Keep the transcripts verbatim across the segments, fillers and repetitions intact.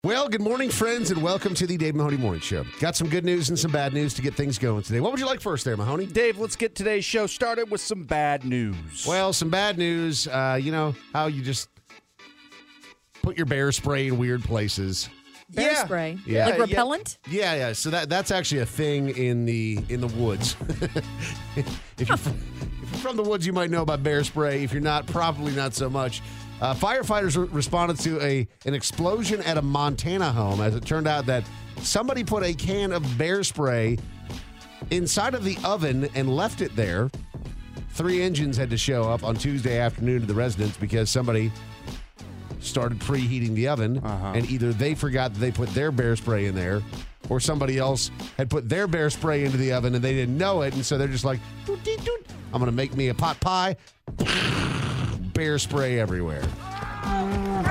Well, good morning, friends, and welcome to the Dave Mahoney Morning Show. Got some good news and some bad news to get things going today. What would you like first there, Mahoney? Dave, let's get today's show started with some bad news. Well, some bad news. Uh, you know how you just put your bear spray in weird places. Bear Yeah. spray, Yeah. like Yeah. repellent. Yeah, yeah. So that that's actually a thing in the in the woods. if, you're from, if you're from the woods, you might know about bear spray. If you're not, probably not so much. Uh, firefighters re- responded to a an explosion at a Montana home, as it turned out that somebody put a can of bear spray inside of the oven and left it there. Three engines had to show up on Tuesday afternoon to the residence because somebody started preheating the oven, Uh-huh. and either they forgot that they put their bear spray in there, or somebody else had put their bear spray into the oven and they didn't know it, and so they're just like, doot, doot, doot. I'm going to make me a pot pie. Bear spray everywhere. And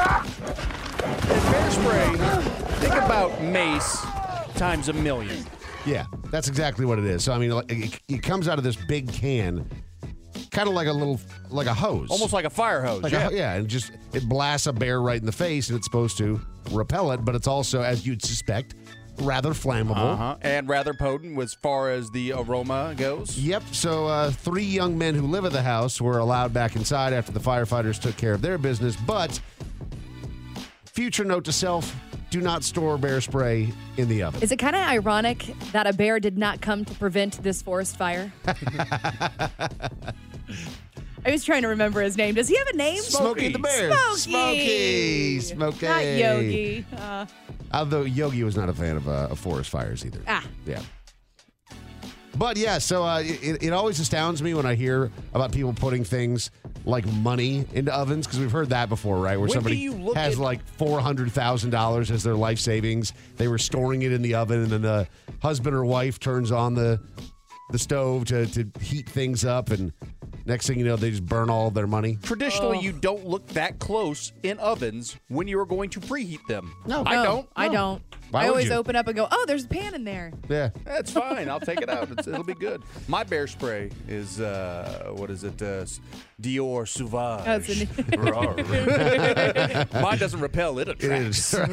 bear spray, think about mace times a million. Yeah, that's exactly what it is. So, I mean, like, it, it comes out of this big can, kind of like a little, like a hose. Almost like a fire hose. Like yeah. a, yeah, and just it blasts a bear right in the face, and it's supposed to repel it, but it's also, as you'd suspect, rather flammable. Uh-huh. And rather potent as far as the aroma goes. Yep. So uh, three young men who live at the house were allowed back inside after the firefighters took care of their business. But future note to self: do not store bear spray in the oven. Is it kind of ironic that a bear did not come to prevent this forest fire? I was trying to remember his name. Does he have a name? Smokey the bear. Smokey. Smokey. Smokey. Not Yogi. Uh, Although Yogi was not a fan of, uh, of forest fires either. Ah. Yeah. But yeah, so uh, it, it always astounds me when I hear about people putting things like money into ovens, because we've heard that before, right? Where When do somebody you look has at- like four hundred thousand dollars as their life savings. They were storing it in the oven, and then the husband or wife turns on the the stove to, to heat things up, and next thing you know, they just burn all of their money. Traditionally, you don't look that close in ovens when you are going to preheat them. No. I no, don't. I No. don't. Why I would always you? open up and go, oh, there's a pan in there. Yeah. That's fine. I'll take it out. It's, it'll be good. My bear spray is, uh, what is it? Uh, Dior Sauvage. That's an- Rawr. Mine doesn't repel. It It attracts. is.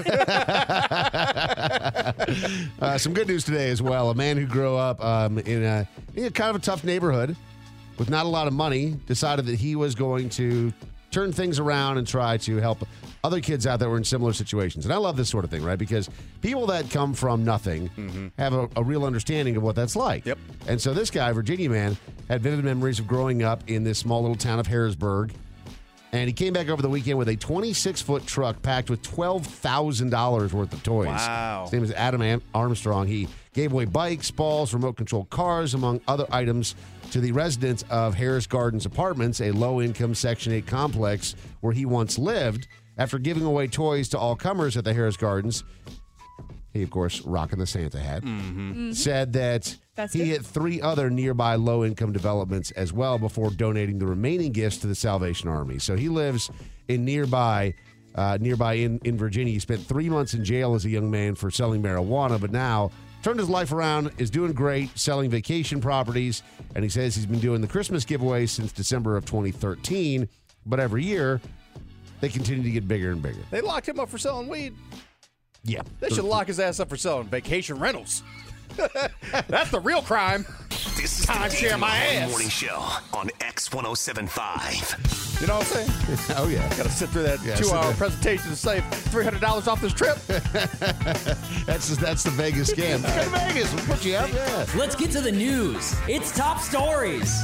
uh, some good news today as well. A man who grew up um, in, a, in a kind of a tough neighborhood with not a lot of money decided that he was going to turn things around and try to help other kids out that were in similar situations. And I love this sort of thing, right? Because people that come from nothing have a, a real understanding of what that's like. Yep. And so this guy, Virginia man, had vivid memories of growing up in this small little town of Harrisburg. And he came back over the weekend with a twenty-six foot truck packed with twelve thousand dollars worth of toys. Wow. His name is Adam Am- Armstrong. He gave away bikes, balls, remote control cars, among other items, to the residents of Harris Gardens Apartments, a low-income Section eight complex where he once lived. After giving away toys to all comers at the Harris Gardens, he, of course, rocking the Santa hat, said that Festive. he hit three other nearby low-income developments as well before donating the remaining gifts to the Salvation Army. So he lives in nearby, uh, nearby in, in Virginia. He spent three months in jail as a young man for selling marijuana, but now turned his life around, is doing great, selling vacation properties, and he says he's been doing the Christmas giveaway since December of twenty thirteen, but every year they continue to get bigger and bigger. They locked him up for selling weed. Yeah. They should lock his ass up for selling vacation rentals. That's the real crime. This is Time the share Dave my Mahoney ass. Morning Show on X one oh seven point five. You know what I'm saying? Oh, yeah. Got to sit through that Yeah, sit two-hour there. presentation to save three hundred dollars off this trip. That's that's the Vegas scam. Go to Vegas. We'll put you up. Yeah. Let's get to the news. It's top stories.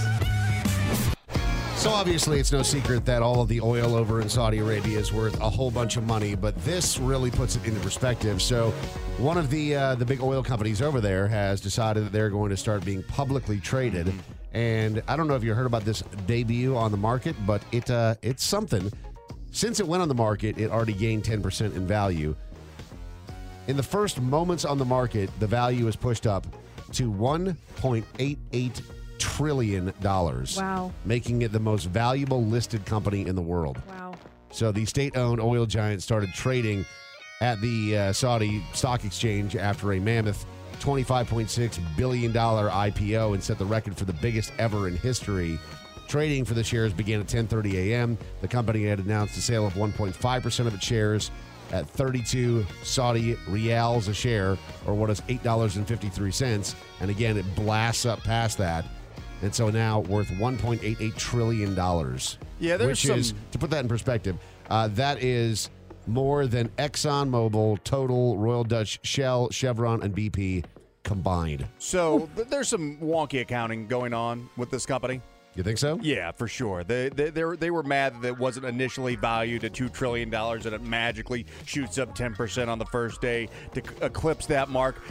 So obviously, it's no secret that all of the oil over in Saudi Arabia is worth a whole bunch of money, but this really puts it into perspective. So, one of the uh, the big oil companies over there has decided that they're going to start being publicly traded. And I don't know if you heard about this debut on the market, but it uh, it's something. Since it went on the market, it already gained ten percent in value. In the first moments on the market, the value is pushed up to one point eight eight trillion dollars. Wow. Making it the most valuable listed company in the world. Wow. So the state-owned oil giant started trading at the uh, Saudi Stock Exchange after a mammoth twenty-five point six billion dollars I P O and set the record for the biggest ever in history. Trading for the shares began at ten thirty a.m. The company had announced the sale of one point five percent of its shares at thirty-two Saudi rials a share, or what is eight dollars and fifty-three cents. And again, it blasts up past that. And so now worth one point eight eight trillion dollars. Yeah, there's which some... is, to put that in perspective, uh, that is more than ExxonMobil, Total, Royal Dutch Shell, Chevron, and B P combined. So th- there's some wonky accounting going on with this company. You think so? Yeah, for sure. They they they were, they were mad that it wasn't initially valued at two trillion dollars and it magically shoots up ten percent on the first day to c- eclipse that mark.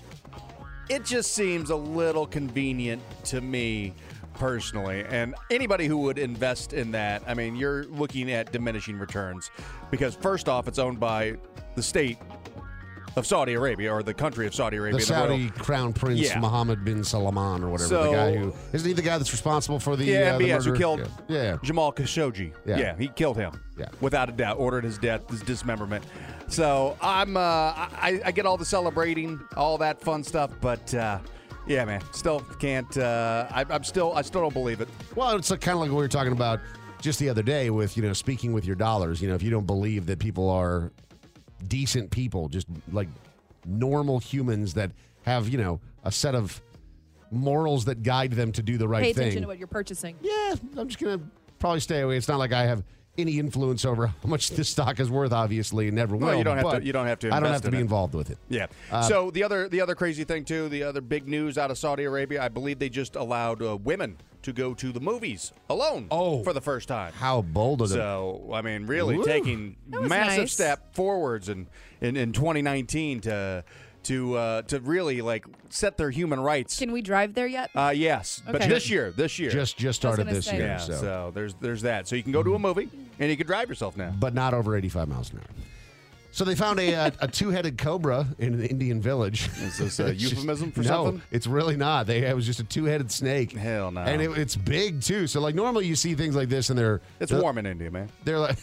It just seems a little convenient to me personally. And anybody who would invest in that, I mean, you're looking at diminishing returns because first off, it's owned by the state of Saudi Arabia, or the country of Saudi Arabia. The Saudi royal, Crown Prince Yeah. Mohammed bin Salman or whatever. So- the guy who isn't he the guy that's responsible for the Yeah, uh, the M B S who murder? killed Yeah. yeah. Jamal Khashoggi. Yeah. Yeah, he killed him. Yeah. Without a doubt, ordered his death, his dismemberment. So I'm, uh, I, I get all the celebrating, all that fun stuff, but uh, yeah, man, still can't. Uh, I, I'm still, I still don't believe it. Well, it's like, kind of like what we were talking about just the other day with, you know, speaking with your dollars. You know, if you don't believe that people are decent people, just like normal humans that have, you know, a set of morals that guide them to do the right Pay thing. attention to what you're purchasing. Yeah, I'm just going to probably stay away. It's not like I have any influence over how much this stock is worth, obviously, and never will. Well, you don't have but to- you don't have to I don't invest have to in be it. involved with it. Yeah. Uh, so the other, the other crazy thing too, the other big news out of Saudi Arabia, I believe they just allowed uh, women to go to the movies alone. Oh. For the first time. How bold of them. So, I mean, really Woo. taking was massive nice. step forwards in, in, in twenty nineteen to to uh, to really like set their human rights. Can we drive there yet? Uh, yes, but Okay. this year, this year, Just just started gonna this say. year. yeah. so. So. there's there's that. So you can go to a movie and you can drive yourself now. But not over eighty-five miles an hour. So they found a, a, a two-headed cobra in an Indian village. Is this a It's just- euphemism for no, something? it's really not. They it was just a two-headed snake. Hell no. And it, it's big too. So like normally you see things like this, and they're It's they're, warm in India, man. They're like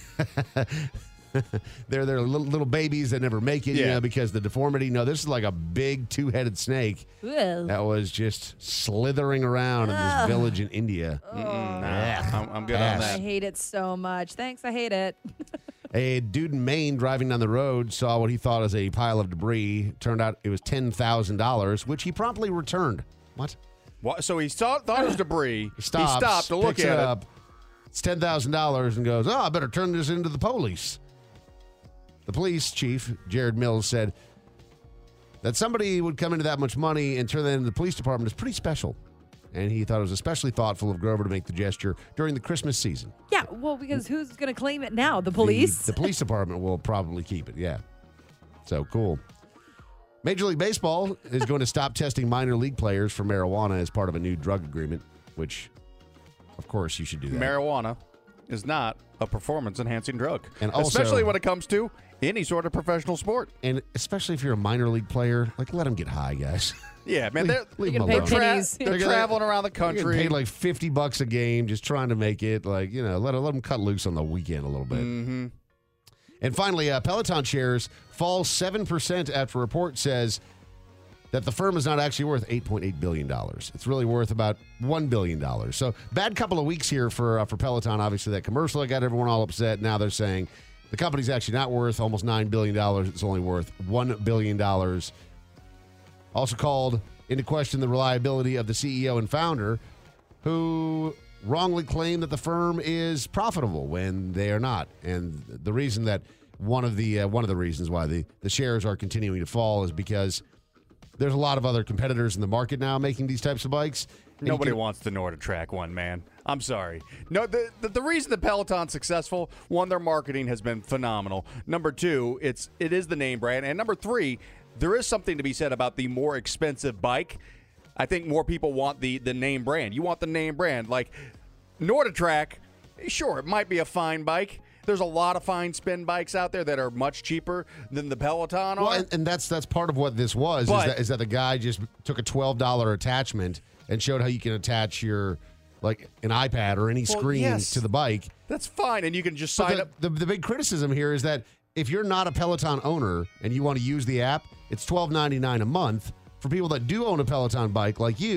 they're they're little, little babies that never make it, you Yeah. know, because the deformity. No, this is like a big two-headed snake Ugh. that was just slithering around in this village in India. Nah, I'm, I'm good on Pass. I that. hate it so much. Thanks, I hate it. A dude in Maine driving down the road saw what he thought was a pile of debris. Turned out it was ten thousand dollars, which he promptly returned. What? What? So he saw, thought it was debris. He stops, he stopped to look picks at it it. up. It's ten thousand dollars and goes, oh, I better turn this into the police. The police chief, Jared Mills, said that somebody would come into that much money and turn that into the police department is pretty special. And he thought it was especially thoughtful of Grover to make the gesture during the Christmas season. Yeah, well, because who's going to claim it now? The police? The, the police department will probably keep it, yeah. So cool. Major League Baseball is going to stop testing minor league players for marijuana as part of a new drug agreement, which, of course, you should do that. Marijuana is not a performance-enhancing drug, And also- especially when it comes to any sort of professional sport. And especially if you're a minor league player, like, let them get high, guys. Yeah, man, Leave- they're, leave You them can pay alone. tra- pennies. they're They're gonna- traveling around the They're getting country. paid like fifty bucks a game just trying to make it. Like, you know, let, let them cut loose on the weekend a little bit. Mm-hmm. And finally, uh, Peloton shares fall seven percent after a report says that the firm is not actually worth eight point eight billion dollars. It's really worth about one billion dollars. So bad couple of weeks here for uh, for Peloton. Obviously, that commercial that got everyone all upset. Now they're saying the company's actually not worth almost nine billion dollars. It's only worth one billion dollars. Also called into question the reliability of the C E O and founder, who wrongly claimed that the firm is profitable when they are not. And the reason that one of the uh, one of the reasons why the, the shares are continuing to fall is because there's a lot of other competitors in the market now making these types of bikes. And you Nobody can- wants the NordicTrack one, man. I'm sorry. No, the, the the reason that Peloton's successful, one, their marketing has been phenomenal. Number two, it's it is the name brand, and number three, there is something to be said about the more expensive bike. I think more people want the the name brand. You want the name brand, like NordicTrack. Sure, it might be a fine bike. There's a lot of fine spin bikes out there that are much cheaper than the Peloton Well, are. and, and that's that's part of what this was is But- that, is that the guy just took a twelve dollars attachment and showed how you can attach your like an iPad or any Well, screen yes. to the bike. That's fine, and you can just But sign the, up. the, the big criticism here is that if you're not a Peloton owner and you want to use the app, it's twelve ninety-nine a month. For people that do own a Peloton bike like you,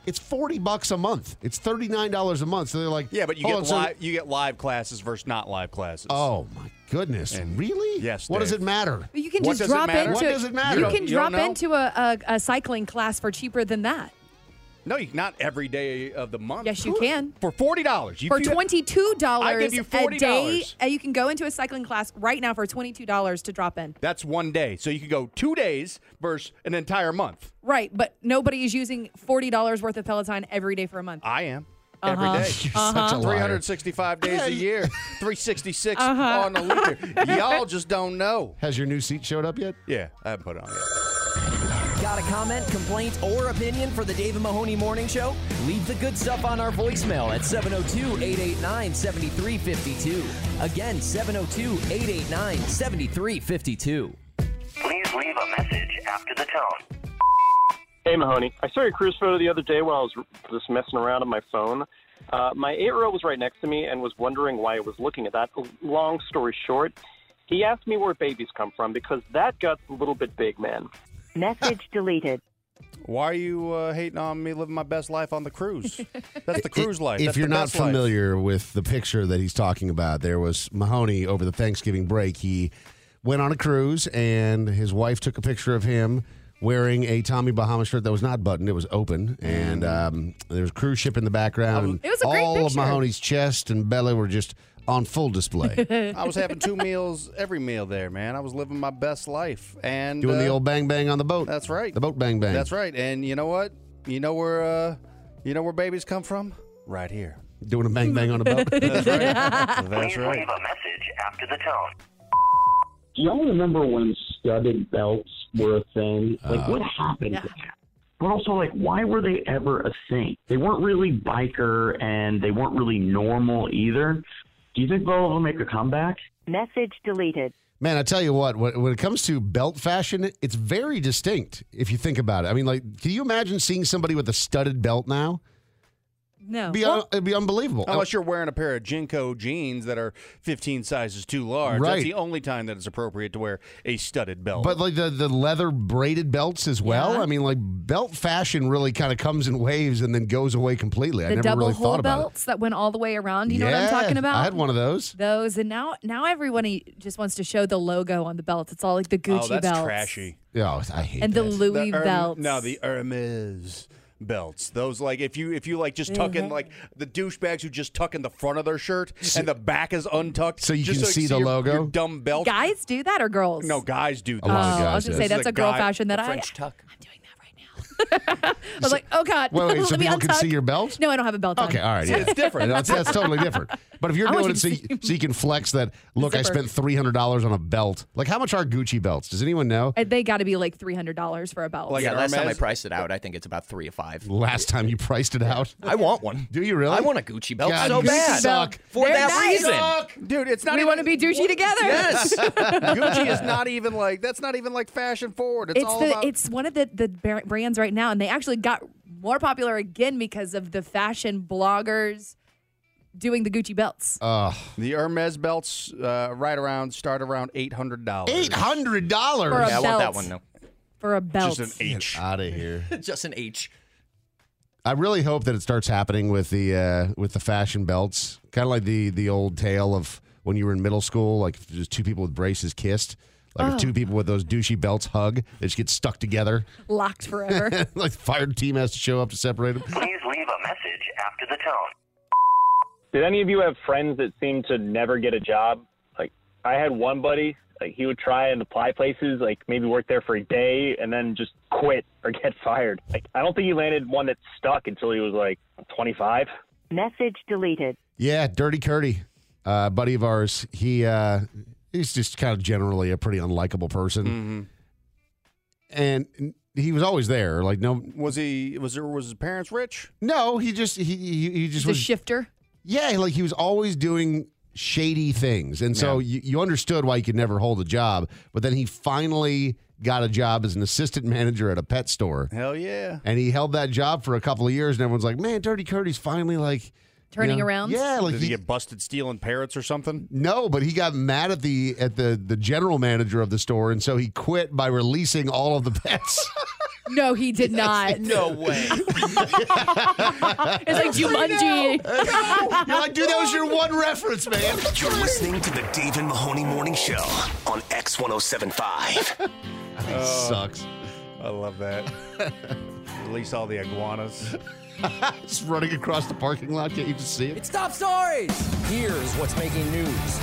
It's forty bucks a month. It's thirty-nine dollars a month. So they're like, Yeah, but you hold get on, so- live you get live classes versus not live classes. Oh my goodness! And- really? Yes, What does Dave. it matter? But you can What just does it drop matter? into What does it matter? You You can don't- you don't drop know? into a, a, a cycling class for cheaper than that. No, you, not every day of the month. Yes, you can. For forty dollars. For twenty-two dollars I give you a forty day, dollars. uh, you can go into a cycling class right now for twenty-two dollars to drop in. That's one day. So you could go two days versus an entire month. Right, but nobody is using forty dollars worth of Peloton every day for a month. I am. Uh-huh. Every day. You're such a liar. three hundred sixty-five days a year. three sixty-six Uh-huh. on the liter. Y'all just don't know. Has your new seat showed up yet? Yeah, I haven't put it on yet. Got a comment, complaint, or opinion for the Dave and Mahoney Morning Show? Leave the good stuff on our voicemail at seven oh two, eight eight nine, seven three five two. Again, seven oh two, eight eight nine, seven three five two. Please leave a message after the tone. Hey, Mahoney. I saw your cruise photo the other day when I was just messing around on my phone. Uh, my eight-year-old was right next to me and was wondering why I was looking at that. Long story short, he asked me where babies come from because that gut's a little bit big, man. Message deleted. Why are you uh, hating on me living my best life on the cruise? That's the cruise life. If That's you're the not best life. familiar with the picture that he's talking about, there was Mahoney over the Thanksgiving break. He went on a cruise, and his wife took a picture of him wearing a Tommy Bahama shirt that was not buttoned; it was open, and um, there was a cruise ship in the background. It was a great all of picture. Mahoney's chest and belly were just on full display, I was having two meals every meal there, man. I was living my best life. And doing uh, the old bang bang on the boat. That's right. The boat bang bang. That's right. And you know what? You know where uh, you know where babies come from? Right here. Doing a bang bang on a boat. That's right. That's Please right. leave a message after the tone. Do y'all remember when studded belts were a thing? Like, what happened Yeah. to that? But also, like, why were they ever a thing? They weren't really biker, and they weren't really normal either. Do you think they'll ever make a comeback? Message deleted. Man, I tell you what, when when it comes to belt fashion, it's very distinct if you think about it. I mean, like, can you imagine seeing somebody with a studded belt now? No. It'd be, Well, un- it'd be unbelievable. Unless you're wearing a pair of Jinko jeans that are fifteen sizes too large. Right. That's the only time that it's appropriate to wear a studded belt. But like the, the leather braided belts as well. Yeah. I mean, like belt fashion really kind of comes in waves and then goes away completely. I the never double really hole thought about belts that went all the way around. it. You know what I'm Yeah, talking about? I had one of those. Those, and now now everybody just wants to show the logo on the belts. It's all like the Gucci oh, that's belts trashy. Oh, I hate and the that. Louis The Herm- belts. No, the Hermes belts. Those like if you if you like just tuck in like the douchebags who just tuck in the front of their shirt and the back is untucked, So you just can so see the your- logo? Your dumb belt. Guys do that or girls? No, guys do. A lot of Oh, guys I was do. gonna say This is that's a a girl guy- fashion that I. French tuck. I'm doing that right now. I was like, oh god. Wait, wait, so Let me people can untuck. see your belt? No, I don't have a belt on. Okay, all right. Yeah. It's different. That's, that's totally different. But if you're I want doing you it to so you, see- so you can flex that, look, I Zipper. spent three hundred dollars on a belt. Like, how much are Gucci belts? Does anyone know? Uh, They got to be like three hundred dollars for a belt. Like Yeah, an last time I Hermes? priced it out, I think it's about three or five. Last time you priced it out? I want one. Do you really? I want a Gucci belt God, so Gucci bad. suck. For They're that nice. reason. Dude, it's not we even want to be douchey together. Yes. Gucci is not even like that's not even like fashion forward. It's, It's all the about it's one of the the bar- brands right now, and they actually got more popular again because of the fashion bloggers doing the Gucci belts. Uh, the Hermes belts. Uh, right around start around eight hundred dollars. eight hundred dollars? For a Yeah, I want that belt. one though. For a belt. Just an H. Out of here. Just an H. I really hope that it starts happening with the uh, with the fashion belts, kind of like the the old tale of when you were in middle school, like if just two people with braces kissed, like Oh. if two people with those douchey belts hug, they just get stuck together. Locked forever. Like the fire team has to show up to separate them. Please leave a message after the tone. Did any of you have friends that seemed to never get a job? Like, I had one buddy, like, he would try and apply places, like, maybe work there for a day and then just quit or get fired. Like, I don't think he landed one that stuck until he was, like, twenty-five. Message deleted. Yeah, Dirty Curdy, uh, buddy of ours. He uh, he's just kind of generally a pretty unlikable person, and he was always there. Like no, Was he? Was there? Was his parents rich? no, he just he he, he just the was shifter. yeah, like he was always doing shady things, and so you, you understood why he could never hold a job. But then he finally got a job as an assistant manager at a pet store, Hell yeah. and he held that job for a couple of years. And everyone's like, "Man, Dirty Curdy's finally like." Turning you know, around? Yeah, like Did he get busted stealing parrots or something? no, but he got mad at the at the the general manager of the store, and so he quit by releasing all of the pets. No, he did not. No way. It's like Jumanji. You're like, dude, that was your one reference, man. You're listening to the Dave and Mahoney Morning Show on X one oh seven point five. Sucks. I love that. Release all the iguanas. Just running across the parking lot. Can't you just see it? It's top stories. Here's what's making news.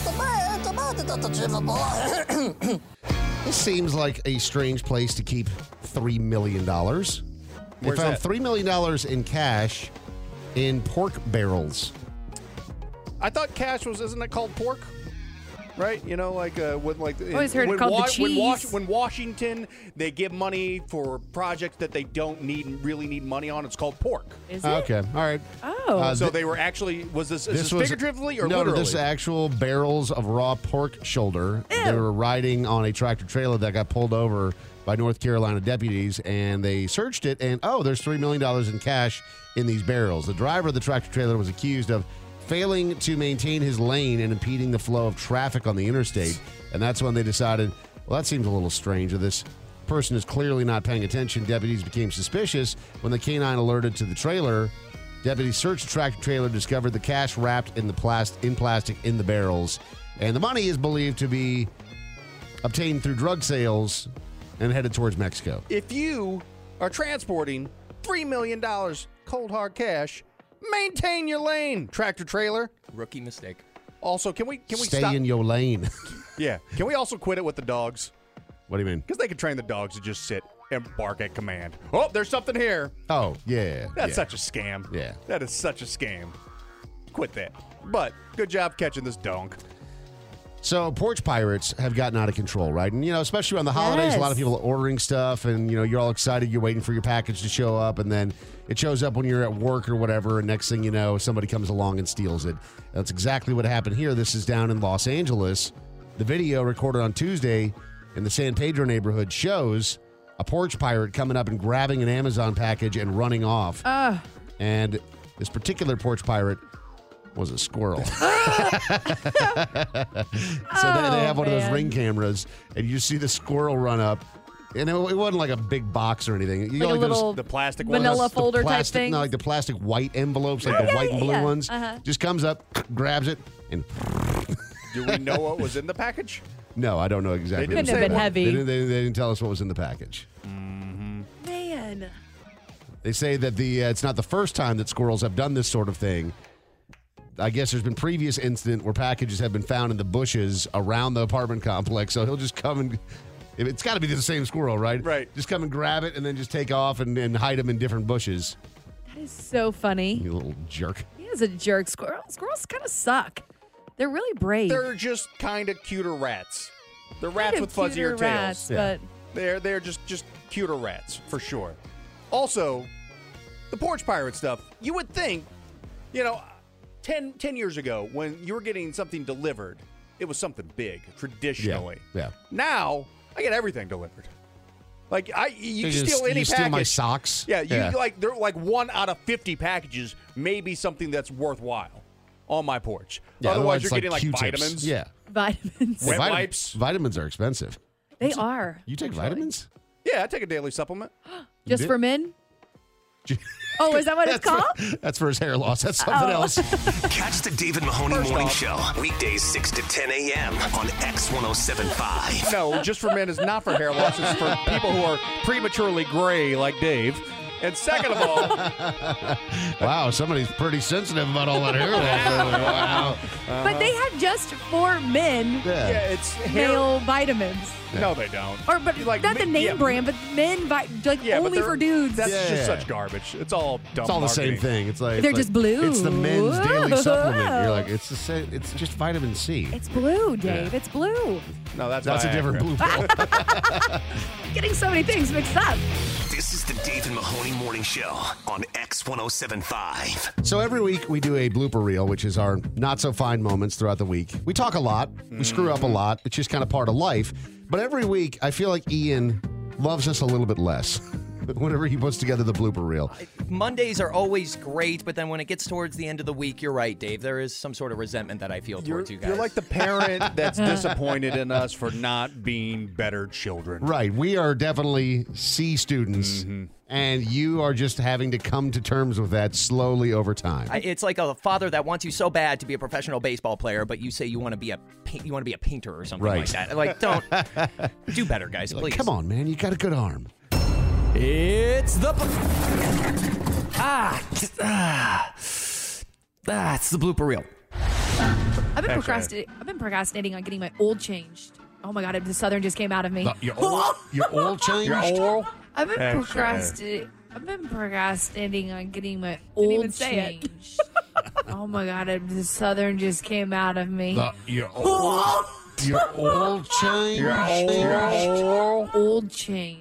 This seems like a strange place to keep three million dollars. They Where's found that? three million dollars in cash in pork barrels. I thought cash was, isn't it called pork? Right? You know, like, uh, when, like, always heard it when, called the when, Was- cheese. when Washington, they give money for projects that they don't need, really need money on, it's called pork. Is it? Okay, all right. Oh. Uh, So th- they were actually, was this, is This this was figuratively or no, literally? no, this is actual barrels of raw pork shoulder. Ew. They were riding on a tractor trailer that got pulled over by North Carolina deputies, and they searched it, and oh, there's three million dollars in cash in these barrels. The driver of the tractor trailer was accused of failing to maintain his lane and impeding the flow of traffic on the interstate, and that's when they decided, well, that seems a little strange. This person is clearly not paying attention. Deputies became suspicious when the canine alerted to the trailer. Deputies searched the tractor trailer, discovered the cash wrapped in the plast- in plastic in the barrels, and the money is believed to be obtained through drug sales and headed towards Mexico. If you are transporting three million dollars cold hard cash, maintain your lane, tractor trailer. Rookie mistake. Also, can we can we Stay stop? in your lane. Yeah. Can we also quit it with the dogs? What do you mean? Because they can train the dogs to just sit and bark at command. Oh, there's something here. Oh, yeah. That's yeah. such a scam. Yeah. That is such a scam. Quit that. But good job catching this donk. So porch pirates have gotten out of control, right? And, you know, especially around the holidays, a lot of Yes. people are ordering stuff and, you know, you're all excited. You're waiting for your package to show up, and then it shows up when you're at work or whatever, and next thing you know, somebody comes along and steals it. That's exactly what happened here. This is down in Los Angeles. The video recorded on Tuesday in the San Pedro neighborhood shows a porch pirate coming up and grabbing an Amazon package and running off. Ugh. And this particular porch pirate was a squirrel. so they, they have one of those man. ring cameras, and you see the squirrel run up. And it, it wasn't like a big box or anything. You Like know, a those- little The plastic ones? vanilla the folder type plastic, thing. No, like the plastic white envelopes, like Yeah, the yeah, white and yeah, blue yeah. ones. Uh-huh. Just comes up, grabs it, and Do we know what was in the package? no, I don't know exactly. They what didn't was say in Couldn't have been there. heavy. They didn't, they, they didn't tell us what was in the package. Man. They say that the uh, it's not the first time that squirrels have done this sort of thing. I guess there's been previous incident where packages have been found in the bushes around the apartment complex. So he'll just come and it's got to be the same squirrel, right? Right. Just come and grab it and then just take off and, and hide them in different bushes. That is so funny. You little jerk. He is a jerk. Squirrel, squirrels kind of suck. They're really brave. They're just kind of cuter rats. They're rats Kind with of fuzzier cuter tails. rats, Yeah. but They're they're just just cuter rats for sure. Also, the porch pirate stuff. You would think, you know, ten, ten years ago when you were getting something delivered, it was something big traditionally. Yeah. Now I get everything delivered. Like I, you You steal just- any you package. steal my socks? Yeah, you Yeah. like they're like one out of fifty packages may be something that's worthwhile on my porch. Yeah, Otherwise, it's you're getting like Q-tips. vitamins. Yeah. vitamins. Wet Vitam- wipes. Vitamins are expensive. They are. You take vitamins? Yeah, I take a daily supplement. Just did? for men? Oh, is that what it's That's called? For, that's for his hair loss. That's something Oh. else. Catch the Dave and Mahoney First Morning off- Show, weekdays six to ten a.m. on X one oh seven point five. No, just for men is not for hair loss. It's for people who are prematurely gray like Dave. And second of all, Wow, somebody's pretty sensitive about all that hair loss. Wow. But they have just for men Yeah. yeah, it's hair. male vitamins. No, they don't. Or, but You like not the me- name yeah, brand, but men, vi- like Yeah, but only they're- for dudes. That's Yeah. just such garbage. It's all dumb. It's all the same marketing. thing. It's like They're it's just like- blue. It's the men's daily supplement. You're Whoa. like, it's the same. It's just vitamin C. It's blue, Dave. It's blue. No, that's That's a Viagra. different blue pill. Getting so many things mixed up. This is the Dave and Mahoney Morning Show on X one oh seven point five. So every week we do a blooper reel, which is our not so fine moments throughout the week. We talk a lot. We screw up a lot. It's just kind of part of life. But every week I feel like Ian loves us a little bit less. whenever he puts together the blooper reel. Mondays are always great, but then when it gets towards the end of the week, you're right, Dave. There is some sort of resentment that I feel You're, towards you guys. you're like the parent that's disappointed in us for not being better children. Right. We are definitely C students, Mm-hmm. and you are just having to come to terms with that slowly over time. I- it's like a father that wants you so bad to be a professional baseball player, but you say you want to be a paint, you want to be a painter or something Right. like that. Like, don't do better, guys. Like, Please. come on, man. You got a good arm. It's the ah ah ah. It's the blooper reel. I've been Actually, procrastinating. I've been procrastinating on getting my old changed. Oh my god, the Southern just came out of me. Your oil, your oil change? Your oral? I've been Actually. procrastinating. I've been procrastinating on getting my even old say it. changed. Oh my god, the Southern just came out of me. your oil, your oil change? Your Old changed.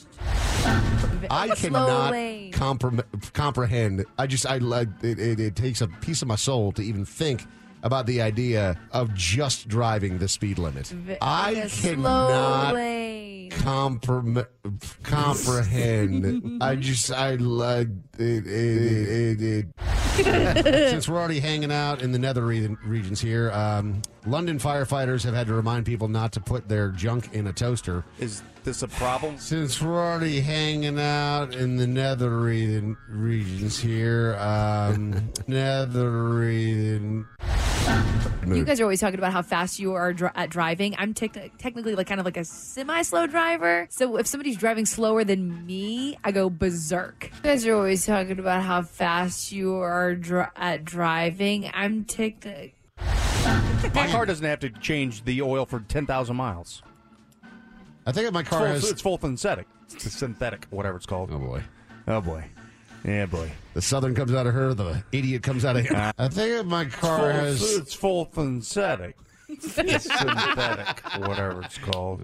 I Slow cannot lane. compre- comprehend. I just, I like it, it, it takes a piece of my soul to even think about the idea of just driving the speed limit. V- I the cannot slow lane. compre- comprehend. I just, I like it. it, it, it. Since we're already hanging out in the nether re- regions here, um, London firefighters have had to remind people not to put their junk in a toaster. Is this a problem? Since we're already hanging out in the nether region, regions here, um, nether region. You guys are always talking about how fast you are dri- at driving. I'm tec- technically like kind of like a semi-slow driver. So if somebody's driving slower than me, I go berserk. You guys are always talking about how fast you are dri- at driving. I'm technically. My car doesn't have to change the oil for ten thousand miles. I think my It's car full, has. it's full synthetic. It's synthetic, whatever it's called. Oh boy. Oh, boy. Yeah, boy. The Southern comes out of her, the idiot comes out of him. I think my car Full- has. It's full synthetic. It's synthetic, whatever it's called.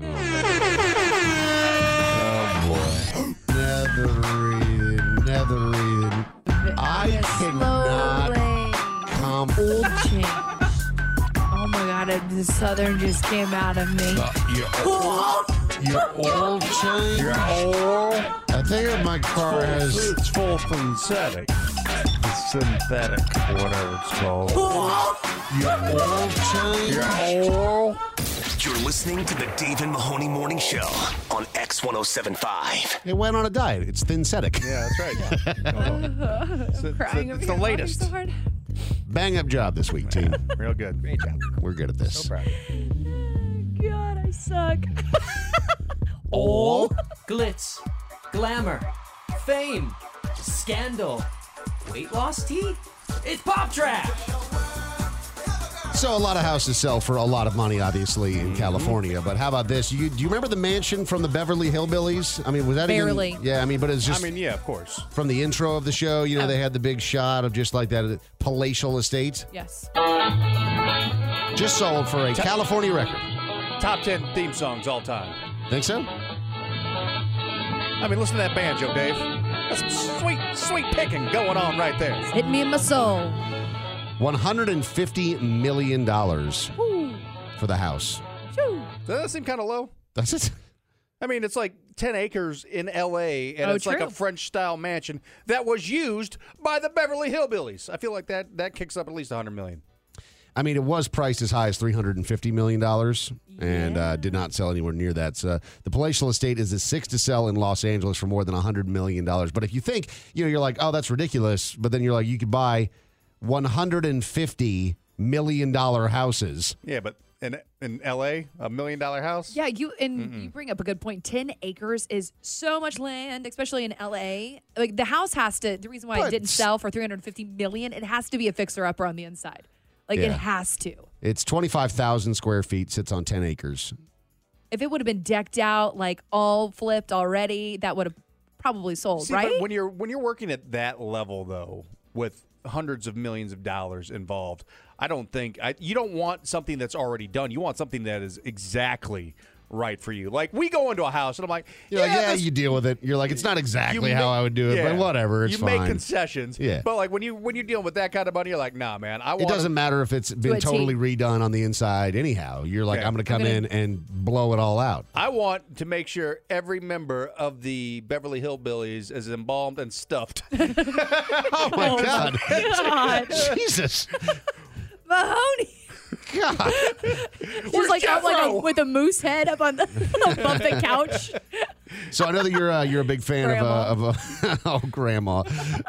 Oh, boy. Nether region, nether region. I Slow cannot lane. comp. Old change. Oh my god, the Southern just came out of me. Your oil change? Your oil? I think my car has. It's full synthetic. It's synthetic, whatever it's called. Your oil change? Your oil? You're listening to the Dave and Mahoney Morning Show on X one oh seven point five. It went on a diet. It's thin-setic. Yeah, that's right. It's, it's- Crying it's over the here, laughing latest. so hard. Bang up job this week, team. Real good. Great job. We're good at this. So proud. God, I suck. All glitz, glamour, fame, scandal, weight loss tea. It's Pop Trap. So a lot of houses sell for a lot of money, obviously, in California. But how about this? You, do you remember the mansion from the Beverly Hillbillies? I mean, was that Barely. even? Yeah, I mean, but it's just I mean, yeah, of course. from the intro of the show. You know, they had the big shot of just like that palatial estate. Yes. Just sold for a California record. Top ten theme songs all time. Think so? I mean, listen to that banjo, Dave. That's some sweet, sweet picking going on right there. Hit me in my soul. one hundred fifty million dollars Woo. for the house. Shoo. Doesn't that seem kind of low? That's it. I mean, it's like ten acres in L A, and Oh, it's like a true. French-style mansion that was used by the Beverly Hillbillies. I feel like that that kicks up at least one hundred million dollars. I mean, it was priced as high as three hundred fifty million dollars and uh, did not sell anywhere near that. So the palatial estate is the sixth to sell in Los Angeles for more than one hundred million dollars. But if you think, you know, you're like, oh, that's ridiculous. But then you're like, you could buy one hundred fifty million dollars houses. Yeah, but in in L A, a million-dollar house? Yeah, you and you bring up a good point. Ten acres is so much land, especially in L A. Like the house has to. The reason why But it didn't s- sell for three hundred fifty million, it has to be a fixer-upper on the inside. Like it Yeah. has to. It's twenty-five thousand square feet, sits on ten acres. If it would have been decked out, like all flipped already, that would have probably sold, See, right? but when you're when you're working at that level, though, with hundreds of millions of dollars involved, I don't think I, you don't want something that's already done. You want something that is exactly right for you. Like, we go into a house, and I'm like, You're yeah, like, yeah, this- you deal with it. You're like, it's not exactly you how make- I would do it, yeah. but whatever, it's you fine. make concessions. Yeah. But, like, when, you, when you're dealing with that kind of money, you're like, nah, man, I want It doesn't matter if it's been a T. totally redone on the inside anyhow. You're like, Yeah. I'm going to come I'm in and blow it all out. I want to make sure every member of the Beverly Hillbillies is embalmed and stuffed. Oh, my God. God. Jesus. Mahoney. God. Just like up like a, Jethro? with a moose head up on the above the couch. So I know that you're uh, you're a big fan Grandma. of uh, of uh, oh grandma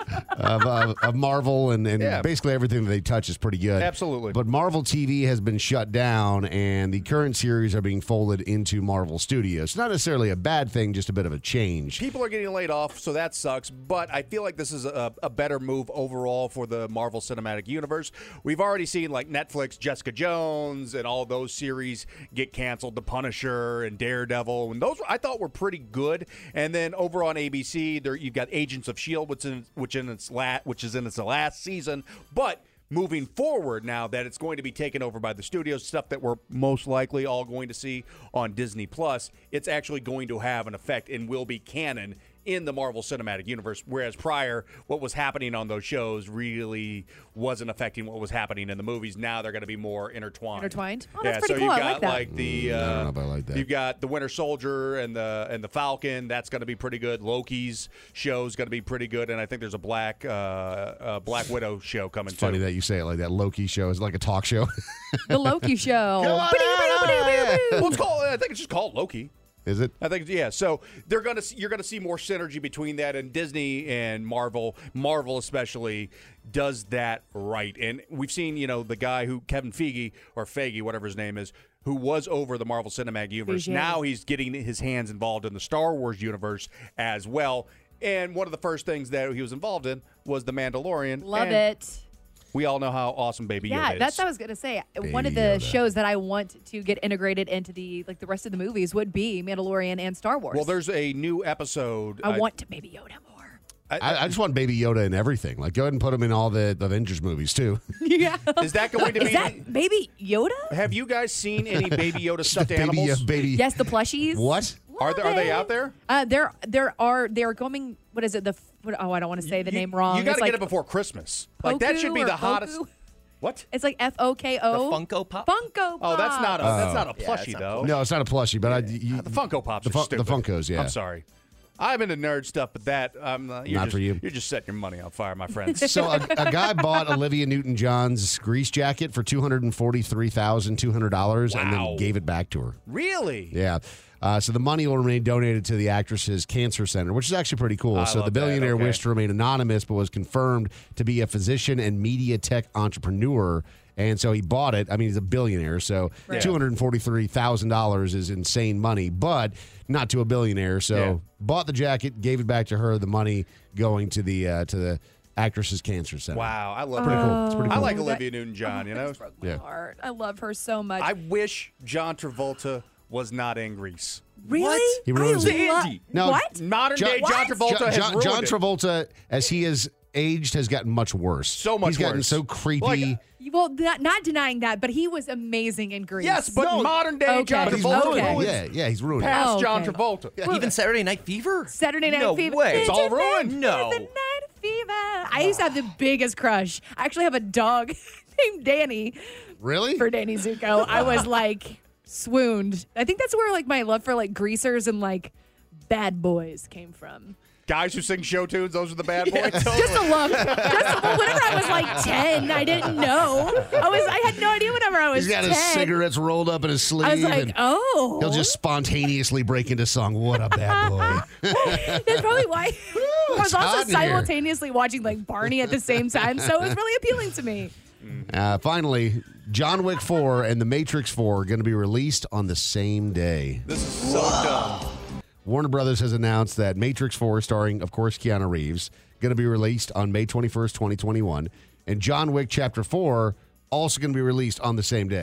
of, uh, of Marvel and, and Yeah. basically everything that they touch is pretty good. Absolutely. But Marvel T V has been shut down and the current series are being folded into Marvel Studios. Not necessarily a bad thing, just a bit of a change. People are getting laid off, so that sucks. But I feel like this is a, a better move overall for the Marvel Cinematic Universe. We've already seen like Netflix, Jessica Jones, and all those series get canceled. The Punisher and Daredevil, and those I thought were pretty good. And then over on A B C, there you've got Agents of S H I E L D, which in which in its la- which is in its last season, but. Moving forward now that it's going to be taken over by the studios, stuff that we're most likely all going to see on Disney Plus, it's actually going to have an effect and will be canon in the Marvel Cinematic Universe, whereas prior, what was happening on those shows really wasn't affecting what was happening in the movies. Now they're going to be more intertwined. Intertwined? Oh, yeah, that's pretty so cool. you've I got like that. the Mm, I uh, don't know if I like that. you've got the Winter Soldier and the and the Falcon. That's going to be pretty good. Loki's show is going to be pretty good, and I think there's a Black uh, uh, Black Widow show coming It's funny too. that you say it like that. Loki show is like a talk show. The Loki show. Come on out. Well, it's called. I think it's just called Loki. Is it? I think yeah. So they're gonna you're gonna see more synergy between that, and Disney and Marvel. Marvel especially does that right, and we've seen you know the guy who Kevin Feige or Feige, whatever his name is, who was over the Marvel Cinematic Universe. Feige. Now he's getting his hands involved in the Star Wars universe as well. And one of the first things that he was involved in was The Mandalorian. Love and it. We all know how awesome Baby Yoda Yeah, is. that's what I was gonna say. One of Baby the Yoda. shows that I want to get integrated into the like the rest of the movies would be Mandalorian and Star Wars. Well, there's a new episode. I want to Baby Yoda more. I, I just want Baby Yoda in everything. Like, go ahead and put him in all the, the Avengers movies, too. Yeah. Is that going to be? Is that Baby Yoda? Have you guys seen any Baby Yoda stuffed baby, animals? uh, baby. Yes, the plushies. What? Are there- are they out there? Uh, there, there are. They are going. What is it? The f- what, oh, I don't want to say the You- name wrong. You got to It's get like it before Christmas. Like that Poku should be or the hottest. Poku? What? It's like F O K O. The Funko Pop? Funko Pop. Oh, that's not a that's not a Yeah, plushie it's not though. No, it's not a plushie, but I, you, The Funko Pops the, are fun- stupid. the Funkos, yeah. I'm sorry. I'm into nerd stuff, but that I'm uh, you're Not just, for you. You're just setting your money on fire, my friends. So a, a guy bought Olivia Newton-John's Grease jacket for two hundred forty-three thousand two hundred dollars and Wow. then gave it back to her. Really? Yeah. Uh, so the money will remain donated to the actress's cancer center, which is actually pretty cool. I so love the billionaire that. Okay. wished to remain anonymous, but was confirmed to be a physician and media tech entrepreneur. And so he bought it. I mean, he's a billionaire, so Right. two hundred forty-three thousand dollars is insane money, but not to a billionaire. So Yeah. bought the jacket, gave it back to her. The money going to the uh, to the actress's cancer center. Wow, I love Pretty that. cool. It's pretty I cool. like that- Olivia Newton-John. You know, That's broke my Yeah. heart. I love her so much. I wish John Travolta was not in Grease. really? He ruins I it. lo- Andy. No, What? Modern John- day John What? Travolta John, has John, ruined John it. Travolta, as he has aged, has gotten much worse. So much He's gotten worse. so creepy. Like, Well, not, not denying that, but he was amazing in Grease. Yes, but No. modern day Okay. John but he's Travolta ruined okay. it. Yeah, yeah, he's ruined it. past Oh, John okay. Travolta. Even Saturday Night Fever? Saturday Night no Fever. way. It's all ruined. No. Saturday Night Fever. I used to have the biggest crush. I actually have a dog named Danny Really? for Danny Zuko. I was like swooned. I think that's where like my love for like greasers and like bad boys came from. Guys who sing show tunes, those are the bad boys. Just a look. Just well, whenever I was like ten, I didn't know. I was I had no idea whenever I was He's got ten. his cigarettes rolled up in his sleeve. I was like, and oh. he'll just spontaneously break into song. What a bad boy. That's probably why I was it's hot also in here. simultaneously watching like Barney at the same time, so it was really appealing to me. Uh, finally, John Wick four and The Matrix four are going to be released on the same day. This is so dumb. Warner Brothers has announced that Matrix four, starring, of course, Keanu Reeves, going to be released on May twenty-first, twenty twenty-one. And John Wick Chapter four also going to be released on the same day.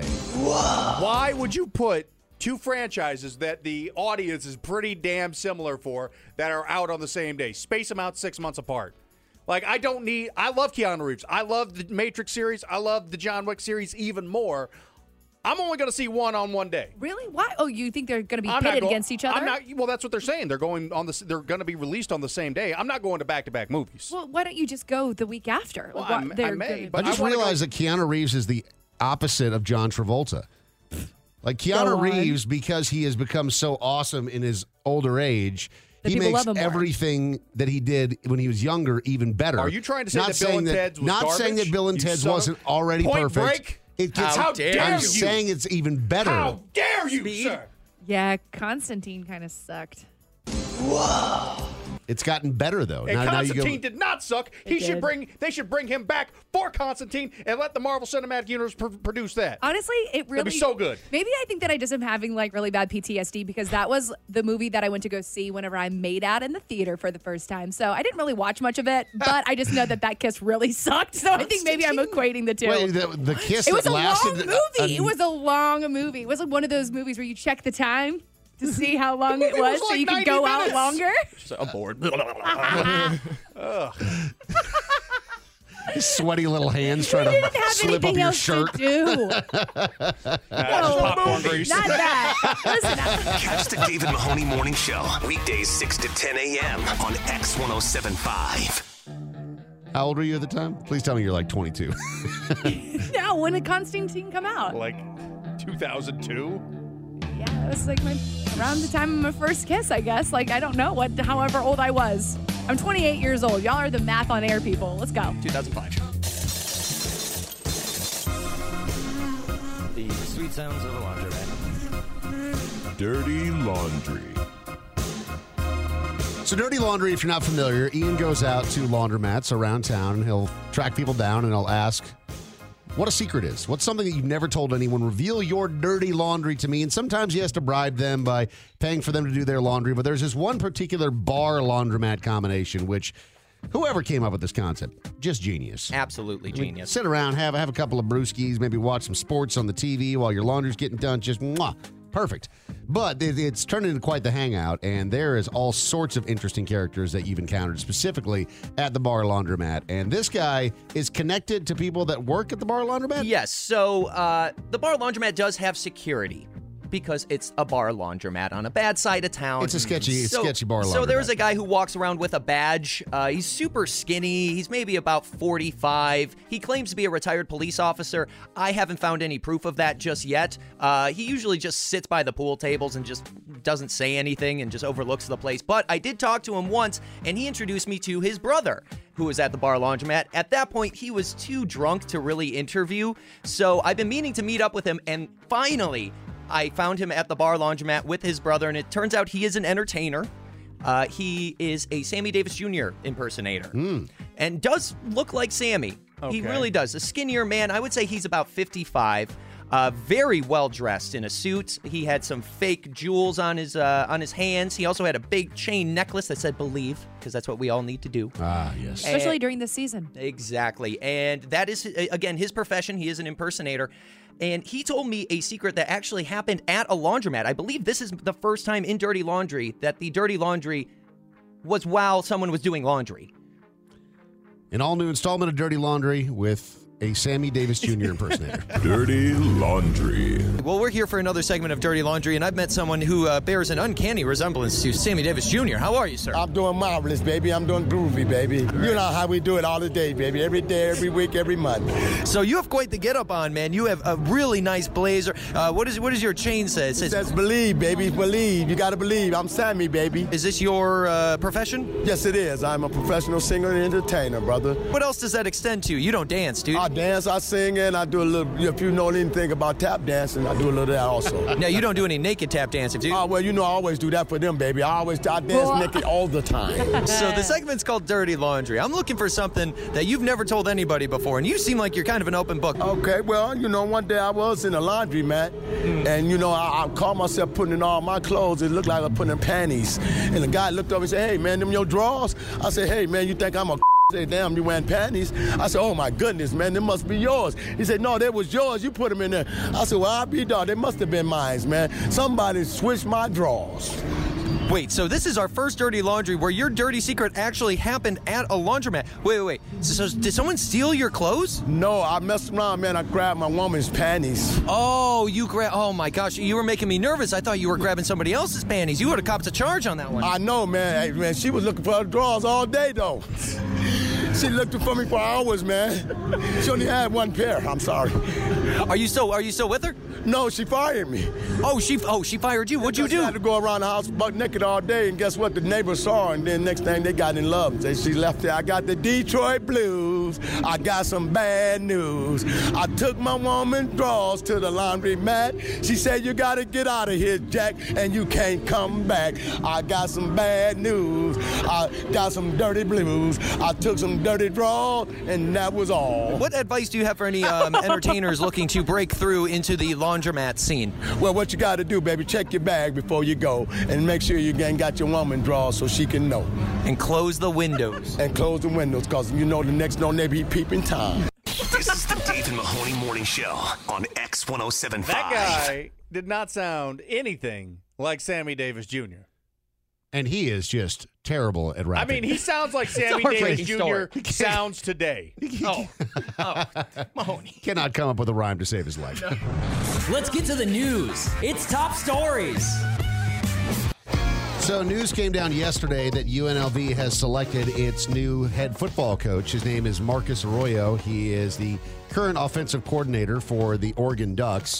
Why would you put two franchises that the audience is pretty damn similar for that are out on the same day? Space them out six months apart. Like, I don't need... I love Keanu Reeves. I love the Matrix series. I love the John Wick series even more. I'm only going to see one on one day. Really? Why? Oh, you think they're going to be I'm not pitted go- against each other? I'm not. Well, that's what they're saying. They're going on the. They're going to be released on the same day. I'm not going to back-to-back movies. Well, why don't you just go the week after? Well, Like, I'm- what- they're I may, gonna- but I just I wanna realized go- that Keanu Reeves is the opposite of John Travolta. Like Go Keanu on. Reeves, because he has become so awesome in his older age, The he people makes love him more. everything that he did when he was younger even better. Are you trying to say not that Bill saying and Ted's was Not garbage? saying that Bill and You Ted's son of- wasn't already Point perfect. Break? It gets, How dare I'm you. saying it's even better. How dare you, sir? Yeah, Constantine kind of sucked. It's gotten better though. And now, now you Constantine go, did not suck. He It should did. bring. They should bring him back for Constantine and let the Marvel Cinematic Universe pr- produce that. Honestly, it really That'd be so good. Maybe I think that I just am having like really bad P T S D because that was the movie that I went to go see whenever I made out in the theater for the first time. So I didn't really watch much of it, but I just know that that kiss really sucked. So I think maybe I'm equating the two. wait, the, the kiss it was that a lasted. long movie. a- it was a long movie. It was like one of those movies where you check the time to see how long it movie was, was so like you could ninety go out minutes. longer. Just a board. sweaty little hands trying We didn't to have slip up anything your else shirt. to do. No, popcorn grease. not that. Listen, I- Catch the David Mahoney Morning Show. Weekdays six to ten a.m. on X one oh seven point five. How old were you at the time? Please tell me you're like twenty-two. no, when did Constantine come out? Like two thousand two. Yeah, it was like my, around the time of my first kiss, I guess. Like, I don't know what, however old I was. I'm twenty-eight years old. Y'all are the math on air people. Let's go. two thousand five. The sweet sounds of a laundromat. Dirty Laundry. So Dirty Laundry, if you're not familiar, Ian goes out to laundromats around town and he'll track people down and he'll ask what a secret is. What's something that you've never told anyone? Reveal your dirty laundry to me. And sometimes he has to bribe them by paying for them to do their laundry. But there's this one particular bar laundromat combination, which whoever came up with this concept, just genius. Absolutely I mean, genius. sit around, have, have a couple of brewskis, maybe watch some sports on the T V while your laundry's getting done. Just mwah. Perfect. But it, it's turned into quite the hangout, and there is all sorts of interesting characters that you've encountered specifically at the bar laundromat. And this guy is connected to people that work at the bar laundromat? Yes. So uh, the bar laundromat does have security because it's a bar laundromat on a bad side of town. It's a sketchy, So- sketchy bar laundromat. So there's a guy who walks around with a badge. Uh, he's super skinny. He's maybe about forty-five. He claims to be a retired police officer. I haven't found any proof of that just yet. Uh, he usually just sits by the pool tables and just doesn't say anything and just overlooks the place. But I did talk to him once, and he introduced me to his brother, who was at the bar laundromat. At that point, he was too drunk to really interview. So I've been meaning to meet up with him, and finally, I found him at the bar laundromat with his brother, and it turns out he is an entertainer. Uh, he is a Sammy Davis Junior impersonator and does look like Sammy. He Okay. really does. A skinnier man. I would say he's about fifty-five. Uh, very well dressed in a suit. He had some fake jewels on his uh, on his hands. He also had a big chain necklace that said "Believe," because that's what we all need to do. Ah, yes. Especially during this season. Exactly. And that is, again, his profession. He is an impersonator. And he told me a secret that actually happened at a laundromat. I believe this is the first time in Dirty Laundry that the Dirty Laundry was while someone was doing laundry. An all-new installment of Dirty Laundry with a Sammy Davis Junior impersonator. Dirty Laundry. Well, we're here for another segment of Dirty Laundry, and I've met someone who uh, bears an uncanny resemblance to Sammy Davis Junior How are you, sir? I'm doing marvelous, baby. I'm doing groovy, baby. You know how we do it all the day, baby. Every day, every week, every month. So you have quite the get-up on, man. You have a really nice blazer. Uh, what is what does your chain say? It It says, says believe, baby. Believe. You got to believe. I'm Sammy, baby. is this your uh, profession? Yes, it is. I'm a professional singer and entertainer, brother. What else does that extend to? You don't dance, dude. I dance, I sing, and I do a little, if you know anything about tap dancing, I do a little of that also. Now, you don't do any naked tap dancing, do you? Oh, well, you know, I always do that for them, baby. I always I dance naked all the time. So the segment's called Dirty Laundry. I'm looking for something that you've never told anybody before, and you seem like you're kind of an open book. Okay, well, you know, one day I was in a laundromat, and, you know, I, I caught myself putting in all my clothes. It looked like I was putting in panties. And the guy looked over and said, hey, man, them your drawers? I said, hey, man, you think I'm a Say, damn, you wearing panties? I said, oh, my goodness, man, they must be yours. He said, no, they was yours. You put them in there. I said, well, I'll be done. They must have been mine, man. Somebody switched my drawers. Wait, so this is our first dirty laundry where your dirty secret actually happened at a laundromat. Wait, wait, wait. So, so did someone steal your clothes? No, I messed around, man. I grabbed my woman's panties. Oh, you grab. Oh my gosh, you were making me nervous. I thought you were grabbing somebody else's panties. You would have copped a charge on that one. I know, man. Hey, man, she was looking for her drawers all day, though. She looked for me for hours, man. She only had one pair. I'm sorry. Are you still Are you still with her? No, she fired me. Oh, she Oh, she fired you. What'd you do? I had to go around the house butt naked all day, and guess what? The neighbors saw her, and then next thing they got in love. They, she left there. I got the Detroit blues. I got some bad news. I took my woman's drawers to the laundromat. She said, you got to get out of here, Jack, and you can't come back. I got some bad news. I got some dirty blues. I took some dirty drawers, and that was all. What advice do you have for any um, entertainers looking to break through into the laundromat scene? Well, what you got to do, baby, check your bag before you go, and make sure you ain't got your woman drawers so she can know. And close the windows. And close the windows, because you know the next door neighbor, he peeping Tom. This is the Dave and Mahoney Morning Show on X one oh seven point five. That guy did not sound anything like Sammy Davis Junior And he is just terrible at rapping. I mean, he sounds like Sammy Davis Junior sounds today. Oh, oh, Mahoney. Cannot come up with a rhyme to save his life. Let's get to the news. It's top stories. So news came down yesterday that U N L V has selected its new head football coach. His name is Marcus Arroyo. He is the current offensive coordinator for the Oregon Ducks.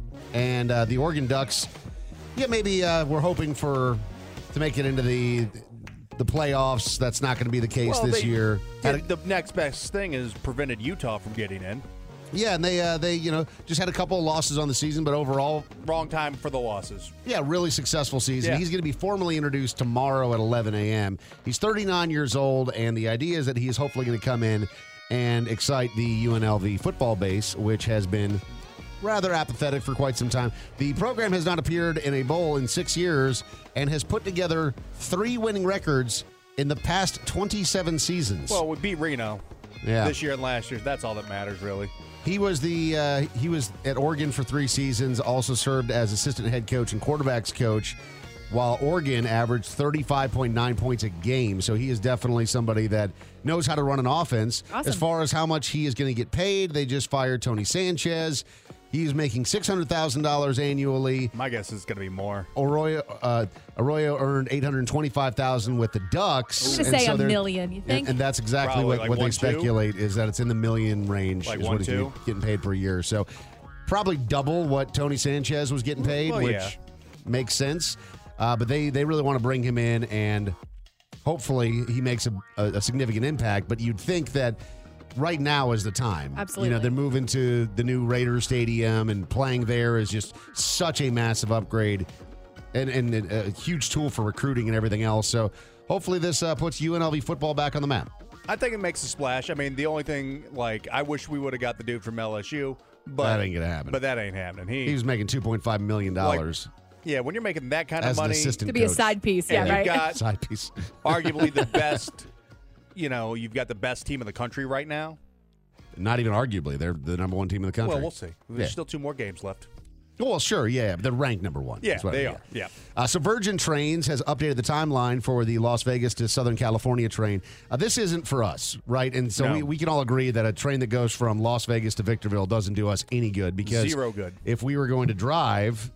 And uh, the Oregon Ducks, yeah, maybe uh, we're hoping for to make it into the the playoffs. That's not going to be the case well, this they, year. The, the next best thing is prevented Utah from getting in. Yeah, and they uh, they you know just had a couple of losses on the season, but overall, wrong time for the losses. Yeah, really successful season. Yeah. He's going to be formally introduced tomorrow at eleven a.m. He's thirty-nine years old, and the idea is that he is hopefully going to come in and excite the U N L V football base, which has been rather apathetic for quite some time. The program has not appeared in a bowl in six years and has put together three winning records in the past twenty-seven seasons. Well, we beat Reno yeah. this year and last year. That's all that matters, really. He was the uh, he was at Oregon for three seasons. Also served as assistant head coach and quarterbacks coach, while Oregon averaged thirty-five point nine points a game. So he is definitely somebody that knows how to run an offense. Awesome. As far as how much he is going to get paid, they just fired Tony Sanchez. He's making six hundred thousand dollars annually. My guess is going to be more. Arroyo, uh, Arroyo earned eight hundred twenty-five thousand dollars with the Ducks. I'm going to say so a million, you think? And, and that's exactly Probably what, like what one, they speculate two? is that it's in the million range Like is one, what he's two? getting paid per year. So probably double what Tony Sanchez was getting paid, Well, which yeah. makes sense. Uh, but they, they really want to bring him in, and hopefully he makes a, a, a significant impact. But you'd think that right now is the time. Absolutely. You know, they're moving to the new Raiders Stadium, and playing there is just such a massive upgrade and, and a, a huge tool for recruiting and everything else. So hopefully this uh, puts U N L V football back on the map. I think it makes a splash. I mean, the only thing, like, I wish we would have got the dude from L S U. But, That ain't gonna happen. But that ain't happening. He, He was making two point five million dollars. yeah, when you're making that kind As of an money, assistant To be a coach. side piece, yeah, and right? you've got Side piece. arguably the best, you know, you've got the best team in the country right now. Not even arguably. They're the number one team in the country. Well, we'll see. There's Yeah. still two more games left. Well, sure, yeah. They're ranked number one. Yeah, That's what I they mean. are. Yeah. Uh, so Virgin Trains has updated the timeline for the Las Vegas to Southern California train. Uh, this isn't for us, right? And so No. we, we can all agree that a train that goes from Las Vegas to Victorville doesn't do us any good because Zero good. if we were going to drive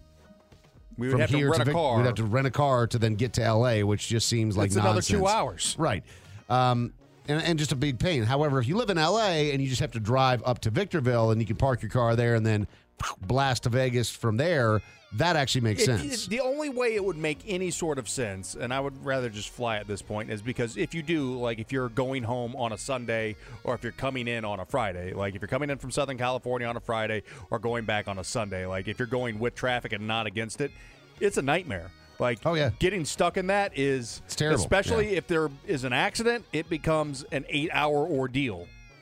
We would from have to here rent a Vic- car. we'd have to rent a car to then get to L A, which just seems like It's another nonsense. two hours. Right. Um, and, and just a big pain. However, if you live in L A and you just have to drive up to Victorville and you can park your car there and then blast to Vegas from there, that actually makes It- sense. it- the only way it would make any sort of sense, and I would rather just fly at this point, is because if you do, like if you're going home on a Sunday or if you're coming in on a Friday, like if you're coming in from Southern California on a Friday or going back on a Sunday, like if you're going with traffic and not against it, it's a nightmare. Like, oh, yeah. getting stuck in that is It's terrible, especially yeah. if there is an accident, it becomes an eight-hour ordeal.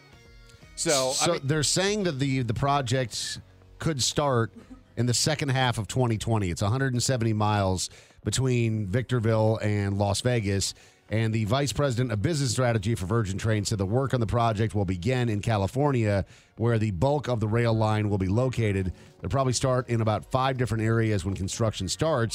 So, So I mean, they're saying that the the project could start in the second half of twenty twenty. It's one hundred seventy miles between Victorville and Las Vegas. And the vice president of business strategy for Virgin Trains said the work on the project will begin in California, where the bulk of the rail line will be located. They'll probably start in about five different areas when construction starts.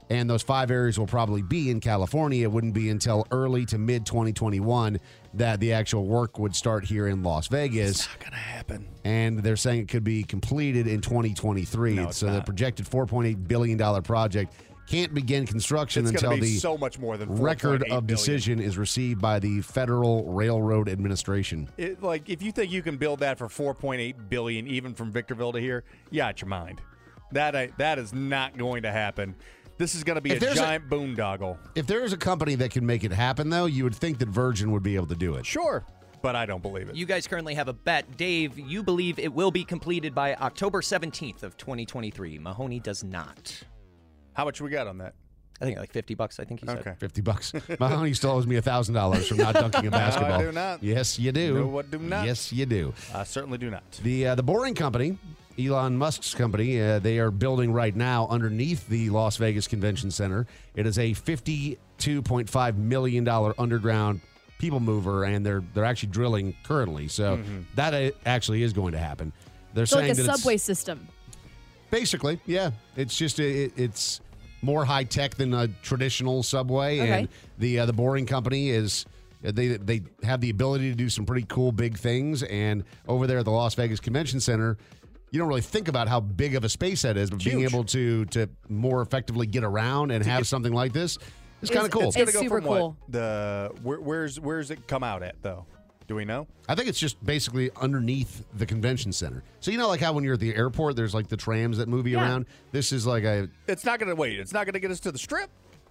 And those five areas will probably be in California. It wouldn't be until early to mid twenty twenty-one that the actual work would start here in Las Vegas. It's not going to happen. And they're saying it could be completed in twenty twenty-three. No, it's so the not. projected four point eight billion dollars project can't begin construction It's until gonna be the so much more than record four point eight of billion. decision is received by the Federal Railroad Administration. It, like, if you think you can build that for four point eight billion dollars even from Victorville to here, you out your mind. That I, that is not going to happen. This is going to be If a there's a- giant boondoggle. If there is a company that can make it happen, though, you would think that Virgin would be able to do it. Sure, but I don't believe it. You guys currently have a bet. Dave, you believe it will be completed by October seventeenth of twenty twenty-three. Mahoney does not. How much we got on that? I think like fifty bucks, I think he said. Okay. fifty bucks. Mahoney still owes me one thousand dollars for not dunking a basketball. No, I do not. Yes, you do. No, what do not? Yes, you do. I certainly do not. The uh, the Boring Company, Elon Musk's company, uh, they are building right now underneath the Las Vegas Convention Center. It is a fifty-two point five million dollars underground people mover, and they're they're actually drilling currently. So Mhm. that uh, actually is going to happen. They're So saying like a that it's- subway system. Basically, yeah. It's just it, it's more high tech than a traditional subway, Okay. and the uh, the Boring Company is they they have the ability to do some pretty cool big things. And over there at the Las Vegas Convention Center, you don't really think about how big of a space that is, but being Huge. able to to more effectively get around and have something like this is kind of cool. It's, gonna It's go super from what? cool. The where, where's where's it come out at though? Do we know? I think it's just basically underneath the convention center. So you know, like how when you're at the airport, there's like the trams that move you Yeah. around. This is like a It's not going to wait. It's not going to get us to the strip.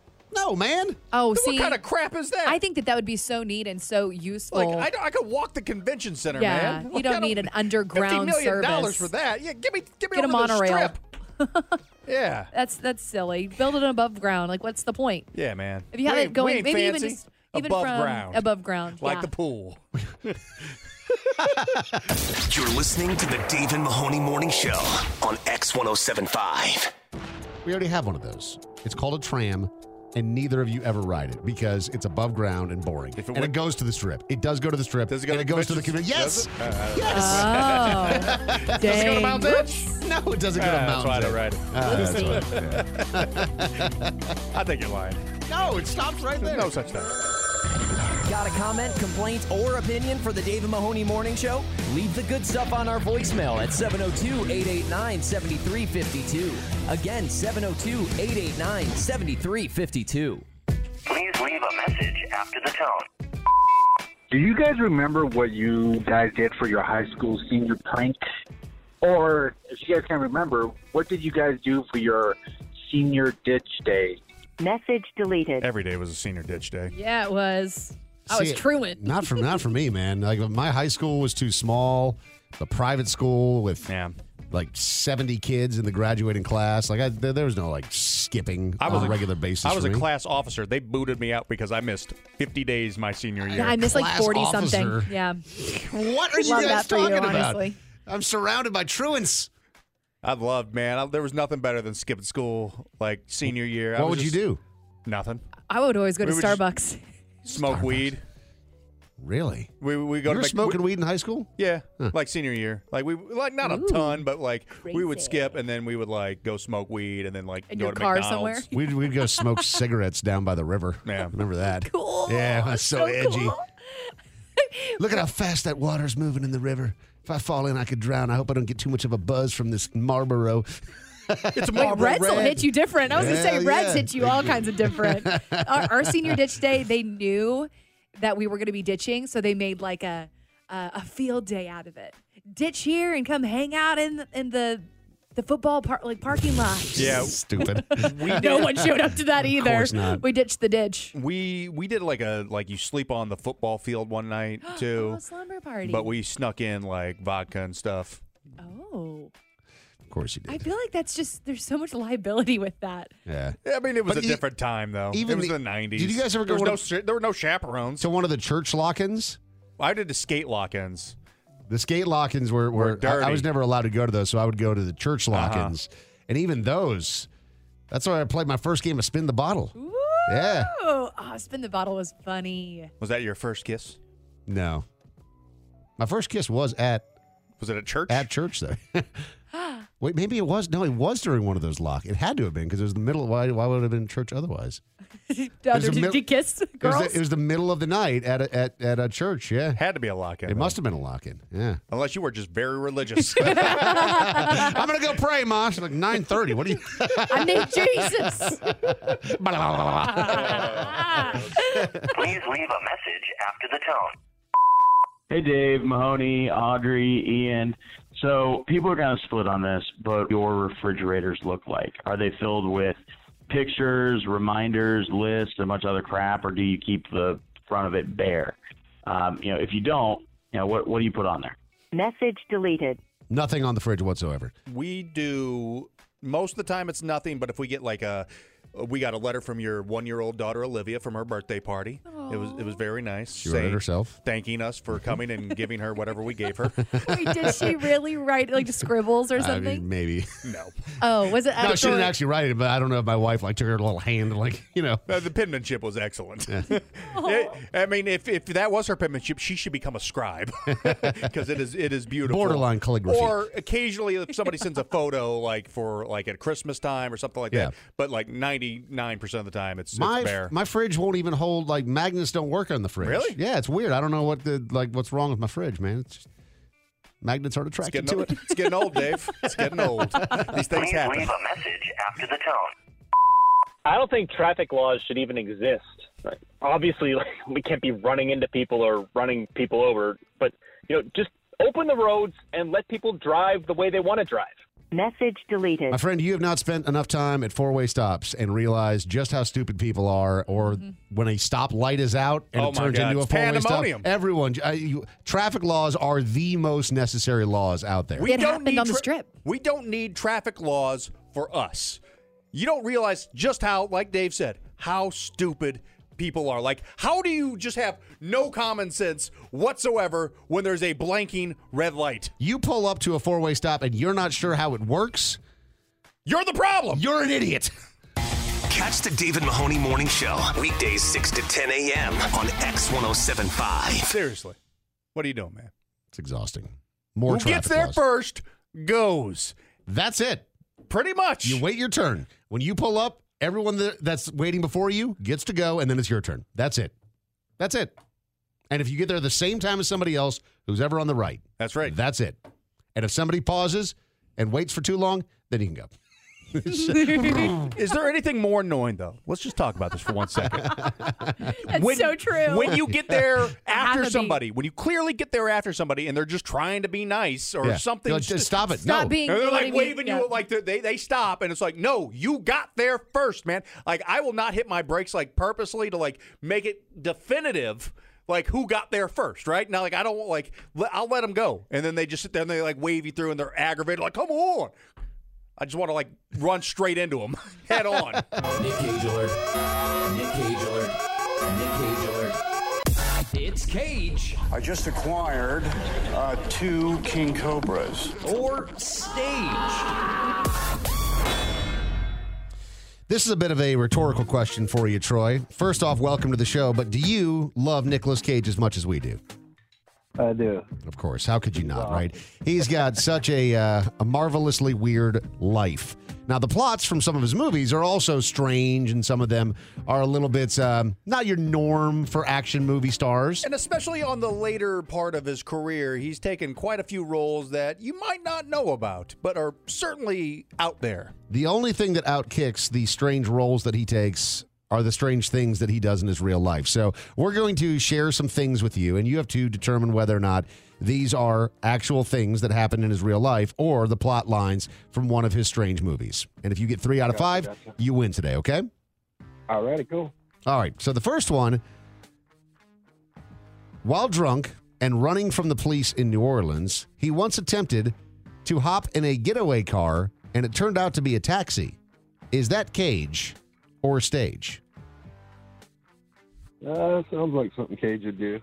no man. Oh, Then see, what kind of crap is that? I think that that would be so neat and so useful. like I, don't- I could walk the convention center, Yeah, man. you Like, don't I need an underground fifty million dollars service. for that. Yeah, give me give me Get a over to the monorail. strip. Yeah, that's that's silly. Build it above ground. Like, what's the point? yeah, man. If you have We it ain't- we going, ain't maybe even fancy. just even above from ground, above ground, like yeah. the pool. You're listening to the Dave and Mahoney Morning Show on X one oh seven point five. We already have one of those. It's called a tram, and neither of you ever ride it because it's above ground and boring. If it and went- it goes to the strip. It does go to the strip. Does it go and to it goes to the convention- convention. does Yes. it? Uh, Oh, Does it go to dang. Mount Edge? No, it doesn't go to Ah, that's why I mountains. don't ride it. Ah, that's why. I think you're lying. No, it stops right there. No such thing. Got a comment, complaint, or opinion for the Dave and Mahoney Morning Show? Leave the good stuff on our voicemail at seven oh two, eight eight nine, seven three five two. Again, seven oh two, eight eight nine, seven three five two. Please leave a message after the tone. Do you guys remember what you guys did for your high school senior prank? Or if you guys can remember, what did you guys do for your senior ditch day? Message deleted. Every day was a senior ditch day. Yeah, it was. I was See, truant. Not for not for me, man. Like my high school was too small. The private school with Yeah. like seventy kids in the graduating class. Like I, there, there was no like skipping I was on a a- regular basis. I was for a me. class officer. They booted me out because I missed fifty days my senior year. Yeah, I missed like Class forty something. officer. Yeah. What are you Love guys that for talking you, about? honestly. I'm surrounded by truants. I loved, man. I, there was nothing better than skipping school like senior year. I What was would you just- do? Nothing. I would always go to We would just- Starbucks. Smoke weed. Really? We we go You to were Mc- smoking we- weed in high school? Yeah, Huh. like senior year. Like we like not a Ooh, ton, but like we would crazy. skip and then we would like go smoke weed and then like In go your to car McDonald's. somewhere? We'd, we'd go smoke cigarettes down by the river. Yeah. Remember that? Cool. Yeah, that's so, So edgy. cool. Look at how fast that water's moving in the river. If I fall in, I could drown. I hope I don't get too much of a buzz from this Marlboro. It's a Wait, Marlboro Reds will Red. hit you different. I was going to say Hell Reds yeah. hit you all kinds of different. our, our senior ditch day, they knew that we were going to be ditching, so they made like a, a a field day out of it. Ditch here and come hang out in the, in the the football par- like parking lot. Yeah, Stupid. we No did. one showed up to that either. course not. We ditched the ditch. We we did like a like you sleep on the football field one night too, Oh, slumber party. but we snuck in like vodka and stuff. Oh, Of course you I did. feel like that's just there's so much liability with that. Yeah. Yeah, I mean it was But a e- different time though. even It was the- the nineties. did you guys ever there go was to- no sh- there were no chaperones. So one of the church lock-ins? I did the skate lock-ins. The skate lock-ins were, were, Were I, I dirty. was never allowed to go to those, so I would go to the church lock-ins. And even those, that's where I played my first game of Spin the Bottle. Yeah. Oh, oh, spin the bottle was funny. Was that your first kiss? No. My first kiss was at Was it at church? at church, though. Wait, maybe it was. No, it was during one of those lock. It had to have been because it was the middle. Why, why would it have been in church otherwise? Down there, did you kiss It girls? was, the, it was the middle of the night at a, at, at a church, yeah. Had to be a lock-in. It though. must have been a lock-in, yeah. Unless you were just very religious. I'm going to go pray, Ma. She's like, nine thirty. What do you... I need Jesus. Please leave a message after the tone. Hey, Dave, Mahoney, Audrey, Ian. So people are kind of split on this, but your refrigerators look like? Are they filled with pictures, reminders, lists, a bunch of other crap, or do you keep the front of it bare? Um, you know, if you don't, you know, what what do you put on there? Message deleted. Nothing on the fridge whatsoever. We do, most of the time it's nothing, but if we get like a, we got a letter from your one-year-old daughter, Olivia, from her birthday party. Aww. It was it was very nice. She wrote it herself. Thanking us for coming and giving her whatever we gave her. Wait, did she really write like scribbles or something? I mean, maybe. No. Oh, was it? No, she didn't actually write it, but I don't know if my wife like took her little hand and like, you know. Uh, the penmanship was excellent. Yeah. It, I mean, if, if that was her penmanship, she should become a scribe because it is it is beautiful. Borderline calligraphy. Or occasionally, if somebody sends a photo like for like at Christmas time or something like Yeah. that, but like ninety-nine percent of the time it's, My it's bare. my fridge won't even hold, like, magnets don't work on the fridge. Really? Yeah, it's weird. I don't know what the like what's wrong with my fridge, man. It's just, magnets aren't It's attracted getting, to old. it. it's getting old, Dave. It's getting old. These things Please happen. leave a message after the tone. I don't think traffic laws should even exist. Like, obviously, like, we can't be running into people or running people over, but you know, just open the roads and let people drive the way they want to drive. Message deleted. My friend, you have not spent enough time at four-way stops and realized just how stupid people are, or when a stop light is out and Oh it my turns God, into a it's four-way stop. pandemonium. Everyone, uh, you, traffic laws are the most necessary laws out there. We It don't happened need on the tra- strip. We don't need traffic laws for us. You don't realize just how, like Dave said, how stupid people are. Like, how do you just have no common sense whatsoever when there's a blanking red light? You pull up to a four-way stop and you're not sure how it works. You're the problem. You're an idiot. Catch the David Mahoney Morning Show weekdays six to ten a.m. on X one oh seven point five. Seriously. What are you doing, man? It's exhausting. More Who traffic gets there laws. first goes. That's it. Pretty much. You wait your turn. When you pull up, everyone that, that's waiting before you gets to go, and then it's your turn. That's it. That's it. And if you get there the same time as somebody else who's ever on the right, that's right. That's it. And if somebody pauses and waits for too long, then you can go. Is there anything more annoying, though? Let's just talk about this for one second. That's when, so true. When you get there Have after to be. somebody, when you clearly get there after somebody and they're just trying to be nice or Yeah. something. No, just stop it. Stop no. being. And they're like letting me- waving yeah. you, like they they stop, and it's like, no, you got there first, man. Like, I will not hit my brakes like purposely to like make it definitive, like who got there first, right? Now, like I don't want like let- I'll let them go, and then they just sit there and they like wave you through, and they're aggravated, like come on. I just want to like run straight into them, head on. Nick Cage alert. Nick Cage alert. Nick Cage alert. It's Cage I just acquired uh, two King Cobras. or Stage. This is a bit of a rhetorical question for you, Troy. First off, welcome to the show, but do you love Nicolas Cage as much as we do? I do. Of course. How could you not, right? He's got such a, uh, a marvelously weird life. Now, the plots from some of his movies are also strange, and some of them are a little bit um, not your norm for action movie stars. And especially on the later part of his career, he's taken quite a few roles that you might not know about, but are certainly out there. The only thing that outkicks the strange roles that he takes are the strange things that he does in his real life. So we're going to share some things with you, and you have to determine whether or not these are actual things that happened in his real life or the plot lines from one of his strange movies. And if you get three out of Gotcha, five, gotcha. you win today, okay? All righty, cool. All right, so the first one, while drunk and running from the police in New Orleans, he once attempted to hop in a getaway car, and it turned out to be a taxi. Is that Cage or Stage? Uh, sounds like something Cage would do.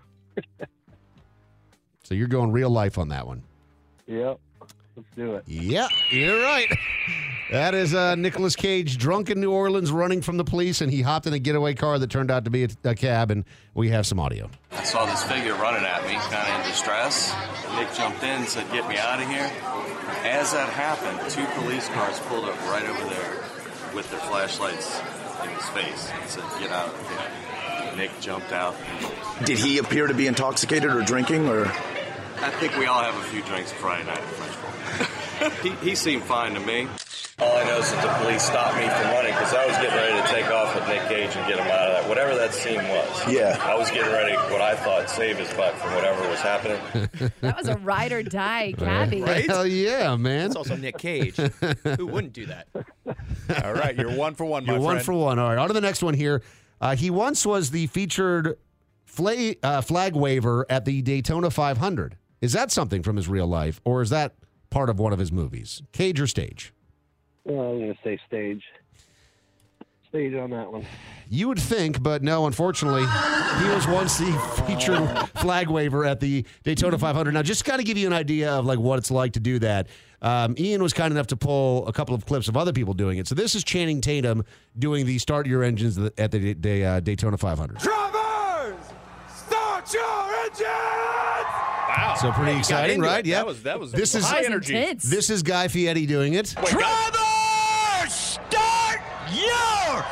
So you're going real life on that one. Yep. Let's do it. Yeah, you're right. That is uh, Nicolas Cage drunk in New Orleans running from the police, and he hopped in a getaway car that turned out to be a, a cab, and we have some audio. I saw this figure running at me, kind of in distress. Nick jumped in and said, "Get me out of here." As that happened, two police cars pulled up right over there with their flashlights in his face and said, "Get out." Yeah. Nick jumped out. Did he appear to be intoxicated or drinking, or? I think we all have a few drinks Friday night at French Bowl. he, he seemed fine to me. All I know is that the police stopped me from running because I was getting ready to take off with Nick Cage and get him out of that, whatever that scene was. Yeah. I was getting ready, what I thought, save his butt from whatever was happening. That was a ride or die cabbie. Right? Hell yeah, man. It's also Nick Cage. Who wouldn't do that? All right, you're one for one, my You're friend. one for one. All right, on to the next one here. Uh, he once was the featured flag, uh, flag waver at the Daytona five hundred. Is that something from his real life, or is that part of one of his movies? Cage or stage? Well, I'm going to say stage. Stage on that one. You would think, but no, unfortunately, he was once the featured flag waver at the Daytona five hundred. Now, just to kind of give you an idea of like what it's like to do that, um, Ian was kind enough to pull a couple of clips of other people doing it. So this is Channing Tatum doing the Start Your Engines at the, the uh, Daytona five hundred. Drivers, start your engines! Wow. So pretty Yeah, you got exciting, into right? it. Yeah. That was that was this is high energy. intense. This is Guy Fieri doing it. Wait, God. Drivers, start your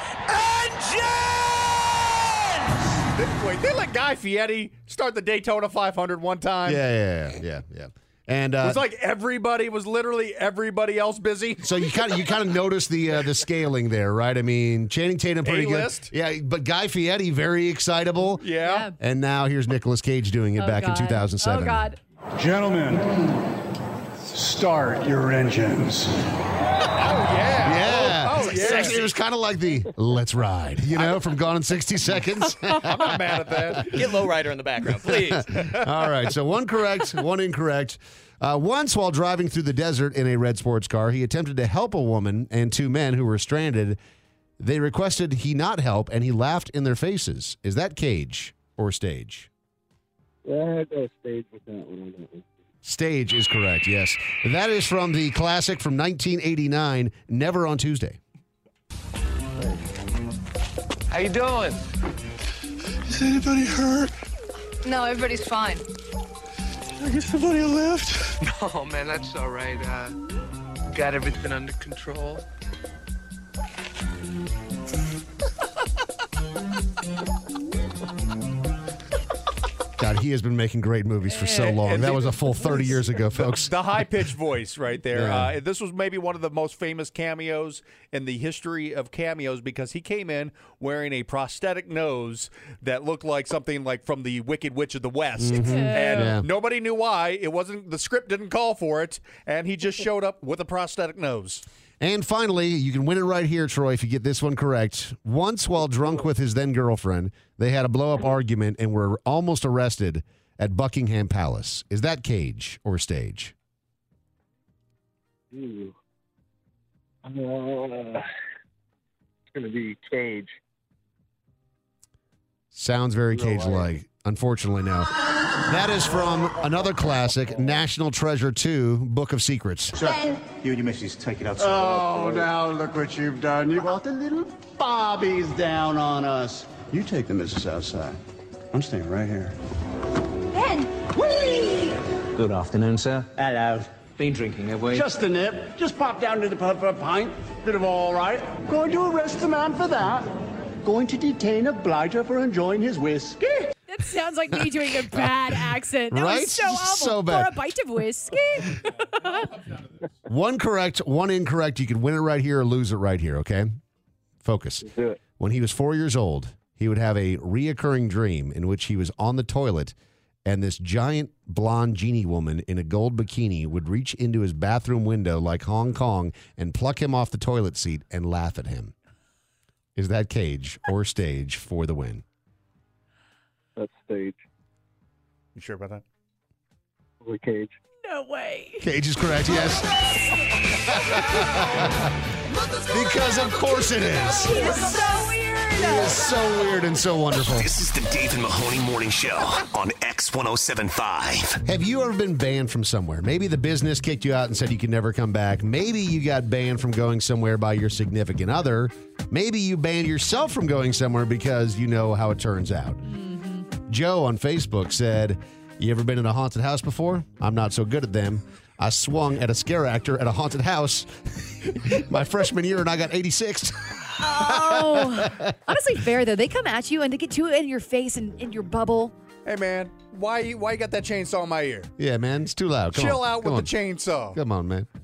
engines! They- Wait, they let Guy Fieri start the Daytona five hundred one time. Yeah, yeah, yeah, yeah, yeah. And It uh, was like everybody was literally everybody else busy. so you kind of you kind of notice the uh, the scaling there, right? I mean, Channing Tatum pretty A-list. good, yeah, but Guy Fieri very excitable, Yeah. And now here's Nicolas Cage doing it Oh, back God. in two thousand seven. Oh, God. Gentlemen, start your engines. Oh yeah. Yeah. Oh, oh, yeah. Actually, it was kind of like the "Let's Ride," you know, from Gone in sixty seconds. I'm not mad at that. Get Lowrider in the background, please. All right, so one correct, one incorrect. Uh, once, while driving through the desert in a red sports car, he attempted to help a woman and two men who were stranded. They requested he not help, and he laughed in their faces. Is that Cage or stage? Yeah, I'd go stage with that one. On that one. Stage is correct, yes. That is from the classic from nineteen eighty-nine, Never on Tuesday. How you doing? Is anybody hurt? No, everybody's fine. I get somebody a lift? No, man, that's all right. Uh, got everything under control. God, he has been making great movies for so long. And That the- was a full thirty years ago, folks. The high pitched voice right there. Yeah. Uh, this was maybe one of the most famous cameos in the history of cameos because he came in wearing a prosthetic nose that looked like something like from the Wicked Witch of the West, Mhm. and Yeah. nobody knew why. It wasn't the script didn't call for it, and he just showed up with a prosthetic nose. And finally, you can win it right here, Troy, if you get this one correct. Once, while drunk with his then girlfriend, they had a blow up argument and were almost arrested at Buckingham Palace. Is that Cage or stage? Ooh. Uh, it's going to be Cage. Sounds very No Cage like. Unfortunately, no. That is from another classic, National Treasure two, Book of Secrets. You and your missus take it outside. Oh, now look what you've done. You brought the little bobbies down on us. You take the missus outside. I'm staying right here. Ben! Good afternoon, sir. Hello. Been drinking, have we? Just a nip. Just pop down to the pub for a pint. Bit of all right. Going to arrest the man for that. Going to detain a blighter for enjoying his whiskey. That sounds like me doing a bad accent. That Right? was so awful. So bad. For a bite of whiskey. One correct, one incorrect. You can win it right here or lose it right here, okay? Focus. Do it. When he was four years old, he would have a reoccurring dream in which he was on the toilet and this giant blonde genie woman in a gold bikini would reach into his bathroom window like Hong Kong and pluck him off the toilet seat and laugh at him. Is that Cage or stage for the win? That's stage. You sure about that? Probably Cage. No way. Cage is correct, yes. Because of course it is. He is so weird. He is so weird and so wonderful. This is the Dave and Mahoney Morning Show on X one oh seven point five. Have you ever been banned from somewhere? Maybe the business kicked you out and said you could never come back. Maybe you got banned from going somewhere by your significant other. Maybe you banned yourself from going somewhere because you know how it turns out. Mm-hmm. Joe on Facebook said, you ever been in a haunted house before? I'm not so good at them. I swung at a scare actor at a haunted house my freshman year and I got eighty-six. Oh, honestly, fair though. They come at you and they get you in your face and in your bubble. Hey man, why you why you got that chainsaw in my ear? Yeah, man, it's too loud. Come Chill on. out Come with on. the chainsaw. Come on, man.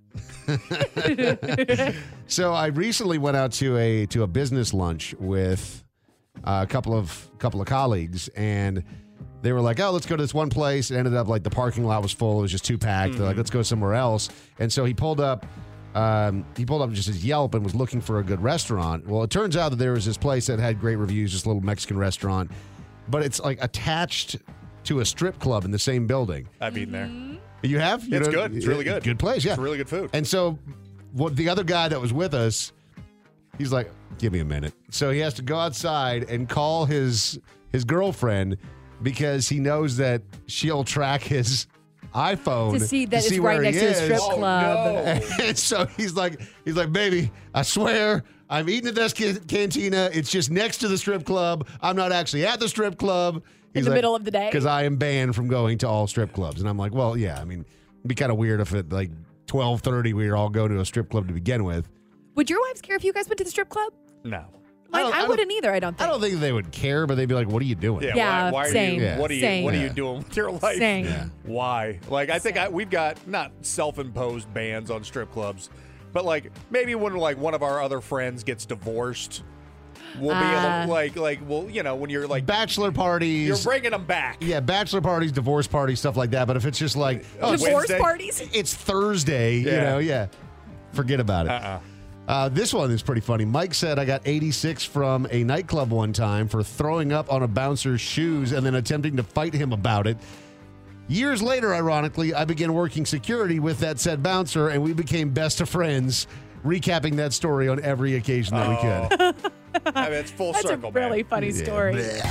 So I recently went out to a to a business lunch with uh, a couple of couple of colleagues, and they were like, "Oh, let's go to this one place." It ended up like the parking lot was full; it was just too packed. Mm-hmm. They're like, "Let's go somewhere else." And so he pulled up. Um, he pulled up just his Yelp and was looking for a good restaurant. Well, it turns out that there was this place that had great reviews, this little Mexican restaurant, but it's like attached to a strip club in the same building. I've eaten there. You have? You It's know, good. It's really good. Good place, yeah. It's really good food. And so what the other guy that was with us, he's like, give me a minute. So he has to go outside and call his his girlfriend because he knows that she'll track his iPhone To see that it's where right next he to a is. strip Oh, club. no. And so he's like, he's like, baby, I swear I'm eating at this ca- cantina. It's just next to the strip club. I'm not actually at the strip club. In the middle of the day? Because I am banned from going to all strip clubs. And I'm like, well, yeah, I mean, it'd be kind of weird if at like twelve thirty we were all going to a strip club to begin with. Would your wives care if you guys went to the strip club? No. Like, don't- I, I don't- wouldn't either, I don't think. I don't think they would care, but they'd be like, what are you doing? Yeah, Yeah, why, why are same, you what are you same. what are you Yeah. doing with your life? Same. Yeah. Why? Like I think I, we've got not self-imposed bans on strip clubs, but like maybe when like one of our other friends gets divorced, we'll be able Ah. to like like well, you know, when you're like Bachelor parties. you're bringing them back. Yeah, bachelor parties, divorce parties, stuff like that. But if it's just like oh, it's Divorce Wednesday? parties? it's Thursday, you Yeah. know, yeah, forget about it. Uh-uh. Uh, this one is pretty funny. Mike said, I got eighty-six from a nightclub one time for throwing up on a bouncer's shoes and then attempting to fight him about it. Years later, ironically, I began working security with that said bouncer, and we became best of friends, recapping that story on every occasion that we could. I mean, it's full That's circle, a really man. funny story.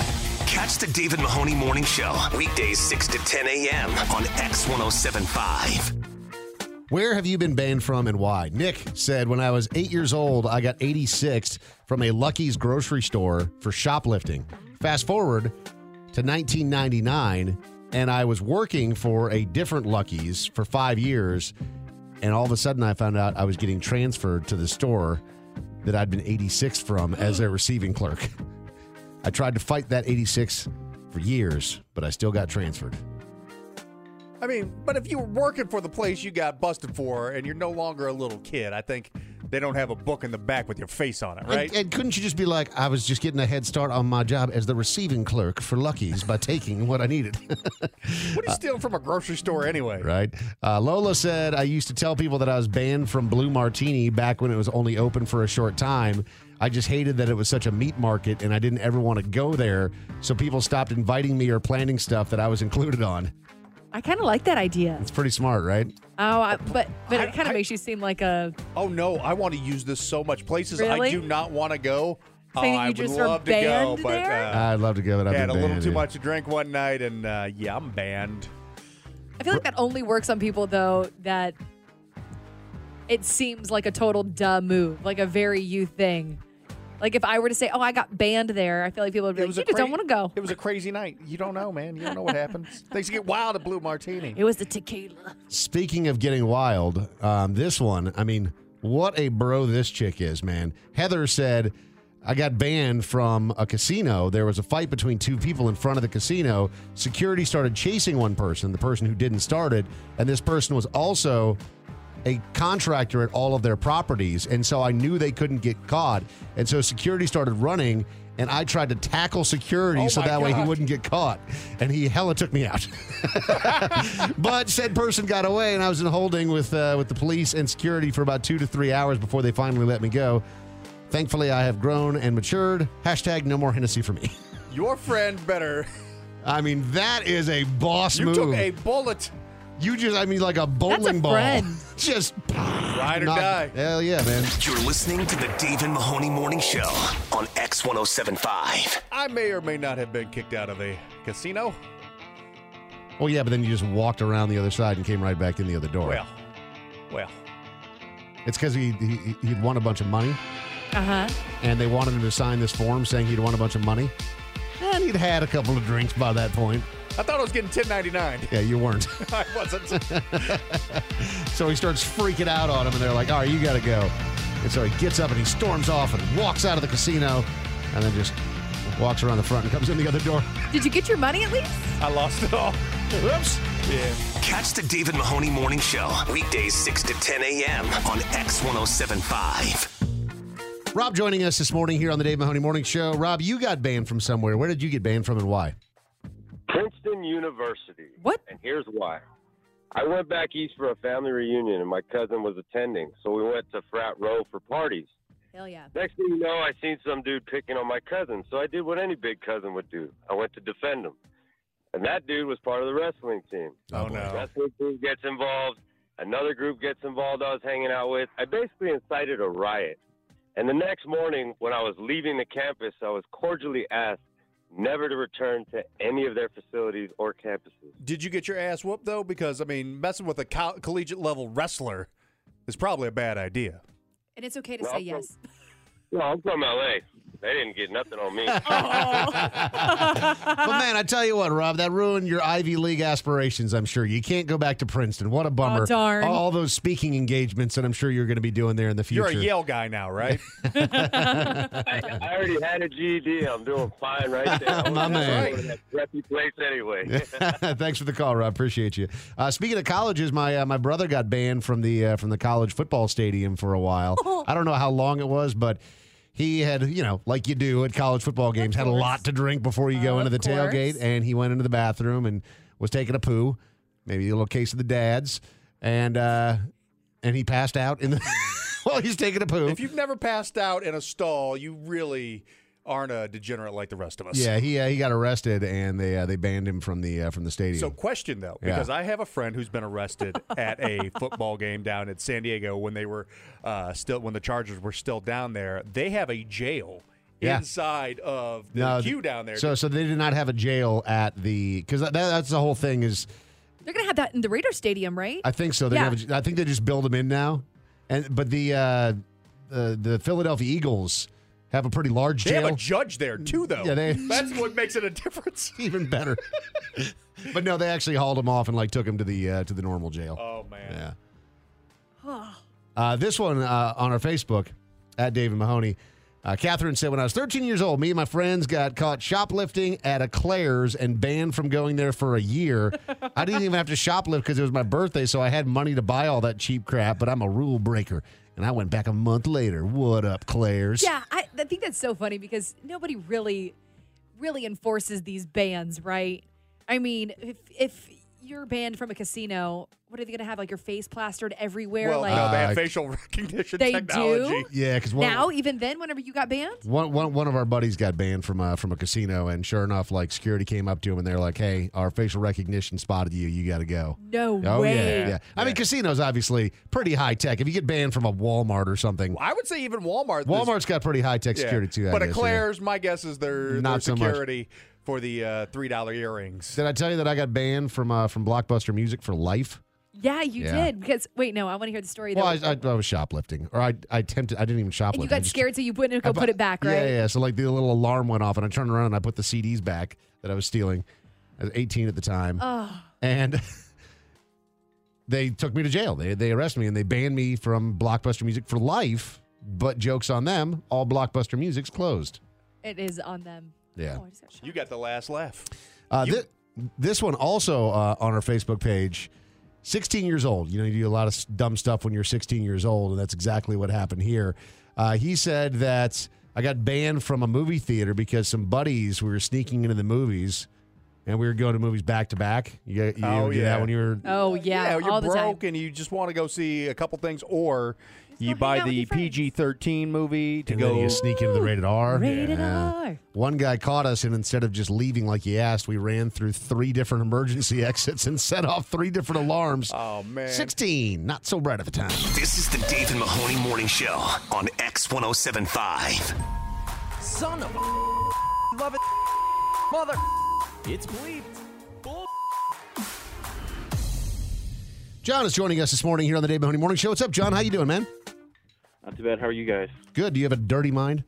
Catch the David Mahoney Morning Show weekdays six to ten a.m. on X one oh seven point five. Where have you been banned from and why? Nick said, when I was eight years old, I got eighty-sixed from a Lucky's grocery store for shoplifting. Fast forward to nineteen ninety-nine, and I was working for a different Lucky's for five years, and all of a sudden I found out I was getting transferred to the store that I'd been eighty-sixth from as their receiving clerk. I tried to fight that eighty-six for years, but I still got transferred. I mean, but if you were working for the place you got busted for and you're no longer a little kid, I think they don't have a book in the back with your face on it, right? And, and couldn't you just be like, I was just getting a head start on my job as the receiving clerk for Lucky's by taking what I needed? What are you stealing from a grocery store anyway? Right. Uh, Lola said, I used to tell people that I was banned from Blue Martini back when it was only open for a short time. I just hated that it was such a meat market and I didn't ever want to go there. So people stopped inviting me or planning stuff that I was included on. I kind of like that idea. It's pretty smart, right? Oh, I, but but I- it kind of I- makes you seem like a. Oh no, I want to use this so much. Places Really? I do not want to go. Saying oh, you I would just are love to go, banned but there? uh, I'd love to go, but I've had a been little banned, too yeah. much to drink one night, and uh, yeah, I'm banned. I feel like that only works on people though that it seems like a total duh move, like a very you thing. Like if I were to say, "Oh, I got banned there," I feel like people would be It like, was "You a just don't cra- want to go." It was a crazy night. You don't know, man. You don't know what happens. Things get wild at Blue Martini. It was the tequila. Speaking of getting wild, um, this one, I mean, what a bro this chick is, man. Heather said, I got banned from a casino. There was a fight between two people in front of the casino. Security started chasing one person, the person who didn't start it, and this person was also a contractor at all of their properties, and so I knew they couldn't get caught. And so security started running, and I tried to tackle security Oh so my that way he God. wouldn't get caught. And he hella took me out. But said person got away, and I was in holding with uh, with the police and security for about two to three hours before they finally let me go. Thankfully, I have grown and matured. Hashtag no more Hennessy for me. Your friend better. I mean, that is a boss You move. took a bullet You just, I mean, like a bowling ball. friend. Just ride or knock- die. Hell yeah, man. You're listening to the Dave and Mahoney Morning Show on X one oh seven point five. I may or may not have been kicked out of a casino. Well, yeah, but then you just walked around the other side and came right back in the other door. Well, well. It's because he, he, he'd won a bunch of money, Uh-huh. and they wanted him to sign this form saying he'd won a bunch of money. And he'd had a couple of drinks by that point. I thought I was getting ten ninety-nine. Yeah, you weren't. I wasn't. So he starts freaking out on him, and they're like, all right, you got to go. And so he gets up and he storms off and walks out of the casino and then just walks around the front and comes in the other door. Did you get your money at least? I lost it all. Whoops. Yeah. Catch the Dave and Mahoney Morning Show weekdays six to ten a.m. on X one oh seven point five. Rob joining us this morning here on the Dave Mahoney Morning Show. Rob, you got banned from somewhere. Where did you get banned from and why? Princeton University. What? And here's why. I went back east for a family reunion, and my cousin was attending, so we went to Frat Row for parties. Hell yeah. Next thing you know, I seen some dude picking on my cousin, so I did what any big cousin would do. I went to defend him. And that dude was part of the wrestling team. Oh, no. The wrestling team gets involved. Another group gets involved I was hanging out with. I basically incited a riot. And the next morning, when I was leaving the campus, I was cordially asked never to return to any of their facilities or campuses. Did you get your ass whooped, though? Because, I mean, messing with a co- collegiate-level wrestler is probably a bad idea. And it's okay to Well, say I'm yes. No, I'm from L A. They didn't get nothing on me. But man, I tell you what, Rob, that ruined your Ivy League aspirations, I'm sure. You can't go back to Princeton. What a bummer. Oh, darn. All those speaking engagements that I'm sure you're going to be doing there in the future. You're a Yale guy now, right? I, I already had a G E D. I'm doing fine right there. My man. That preppy place anyway. Thanks for the call, Rob. Appreciate you. Uh, speaking of colleges, my uh, my brother got banned from the uh, from the college football stadium for a while. I don't know how long it was, but he had, you know, like you do at college football games, had a lot to drink before you go Uh, into the of course. tailgate, and he went into the bathroom and was taking a poo, maybe a little case of the dads, and uh, and he passed out in the while he's taking a poo. If you've never passed out in a stall, you really aren't a degenerate like the rest of us. Yeah, he uh, he got arrested, and they uh, they banned him from the uh, from the stadium. So, question though, Yeah. because I have a friend who's been arrested at a football game down in San Diego when they were uh, still when the Chargers were still down there. They have a jail Yeah. inside of the No, queue down there. So so they did not have a jail at the because that, that's the whole thing is. They're going to have that in the Raider Stadium, right? I think so. They Yeah. have a, I think they just build them in now, and but the uh, the the Philadelphia Eagles have a pretty large they jail. have a judge there too, though. Yeah, they- that's what makes it a difference. Even better. But no, they actually hauled him off and like took him to the uh, to the normal jail. Oh man. Yeah. Uh, this one uh, on our Facebook at David Mahoney. Uh, Catherine said, when I was thirteen years old, me and my friends got caught shoplifting at a Claire's and banned from going there for a year. I didn't even have to shoplift because it was my birthday, so I had money to buy all that cheap crap, but I'm a rule breaker. And I went back a month later. What up, Claire's? Yeah, I, I think that's so funny because nobody really, really enforces these bans, right? I mean, if if you're banned from a casino, what are they going to have, like your face plastered everywhere? Well, like no, they have Uh, facial recognition They technology. do? Yeah, because now, even then, whenever you got banned? One, one, one of our buddies got banned from uh, from a casino, and sure enough, like security came up to him and they're like, "Hey, our facial recognition spotted you. You got to go." No oh, way. Yeah, yeah. I mean, casinos obviously pretty high tech. If you get banned from a Walmart or something, I would say even Walmart. Walmart's got pretty high tech Yeah. security too. I But at guess, Claire's, my guess is their, Not their so much. security for the uh, three dollar earrings. yeah. Did I tell you that I got banned from uh, from Blockbuster Music for life? Yeah, you Yeah. did. Because, wait, no, I want to hear the story. Well, I, though. I, I was shoplifting, or I I attempted. I didn't even shoplift. and you I got just- scared, so you went and go I bu- put it back, right? Yeah, yeah. So like the little alarm went off, and I turned around and I put the C Ds back that I was stealing. I was eighteen at the time, Oh. and they took me to jail. They they arrested me and they banned me from Blockbuster Music for life. But jokes on them, all Blockbuster Music's closed. It is on them. Yeah. Oh, I just got shot. You got the last laugh. Uh, You- thi- this one also uh, on our Facebook page. sixteen years old. You know, you do a lot of s- dumb stuff when you're sixteen years old, and that's exactly what happened here. Uh, he said that I got banned from a movie theater because some buddies we were sneaking into the movies, and we were going to movies back to back. You, you Oh, ever do yeah. that when you were Oh, yeah, Yeah, you're all the time. broke and you just want to go see a couple things, or You buy the P G thirteen movie to And go. then you sneak into the rated R. Rated Yeah. R. One guy caught us, and instead of just leaving like he asked, we ran through three different emergency exits and set off three different alarms. Oh, man. sixteen, not so bright at the time. This is the Dave and Mahoney Morning Show on X one oh seven point five. Son of a love it, mother. It's bleeped. Bull. John is joining us this morning here on the Dave Mahoney Morning Show. What's up, John? How you doing, man? Not too bad. How are you guys? Good. Do you have a dirty mind?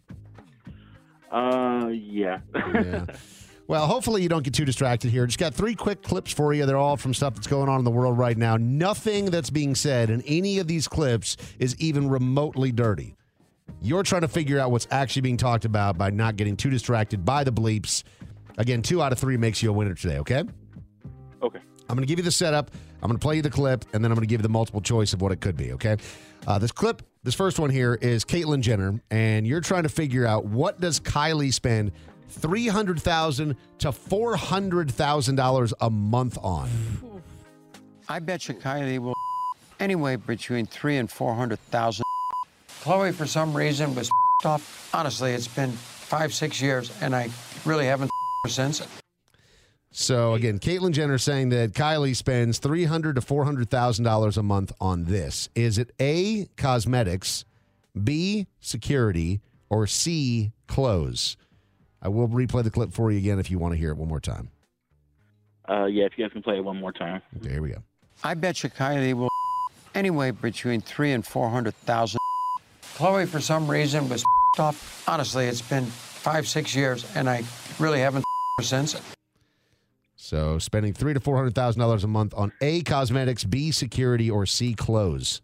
Uh, yeah. Yeah. Well, hopefully you don't get too distracted here. Just got three quick clips for you. They're all from stuff that's going on in the world right now. Nothing that's being said in any of these clips is even remotely dirty. You're trying to figure out what's actually being talked about by not getting too distracted by the bleeps. Again, two out of three makes you a winner today, okay? Okay. I'm going to give you the setup. I'm going to play you the clip, and then I'm going to give you the multiple choice of what it could be, okay? Uh, this clip, this first one here is Caitlyn Jenner, and you're trying to figure out what does Kylie spend three hundred thousand dollars to four hundred thousand dollars a month on? I bet you Kylie will anyway between three and four hundred thousand. Chloe, for some reason, was off. Honestly, it's been five, six years, and I really haven't since. So again, Caitlyn Jenner saying that Kylie spends three hundred to four hundred thousand dollars a month on this. Is it A, cosmetics, B, security, or C, clothes? I will replay the clip for you again if you want to hear it one more time. Uh, yeah, if you guys can play it one more time. Okay, here we go. I bet you Kylie will anyway between three and four hundred thousand. Chloe, for some reason, was off. Honestly, it's been five, six years, and I really haven't since. So spending three to four hundred thousand dollars a month on A, cosmetics, B, security, or C, clothes.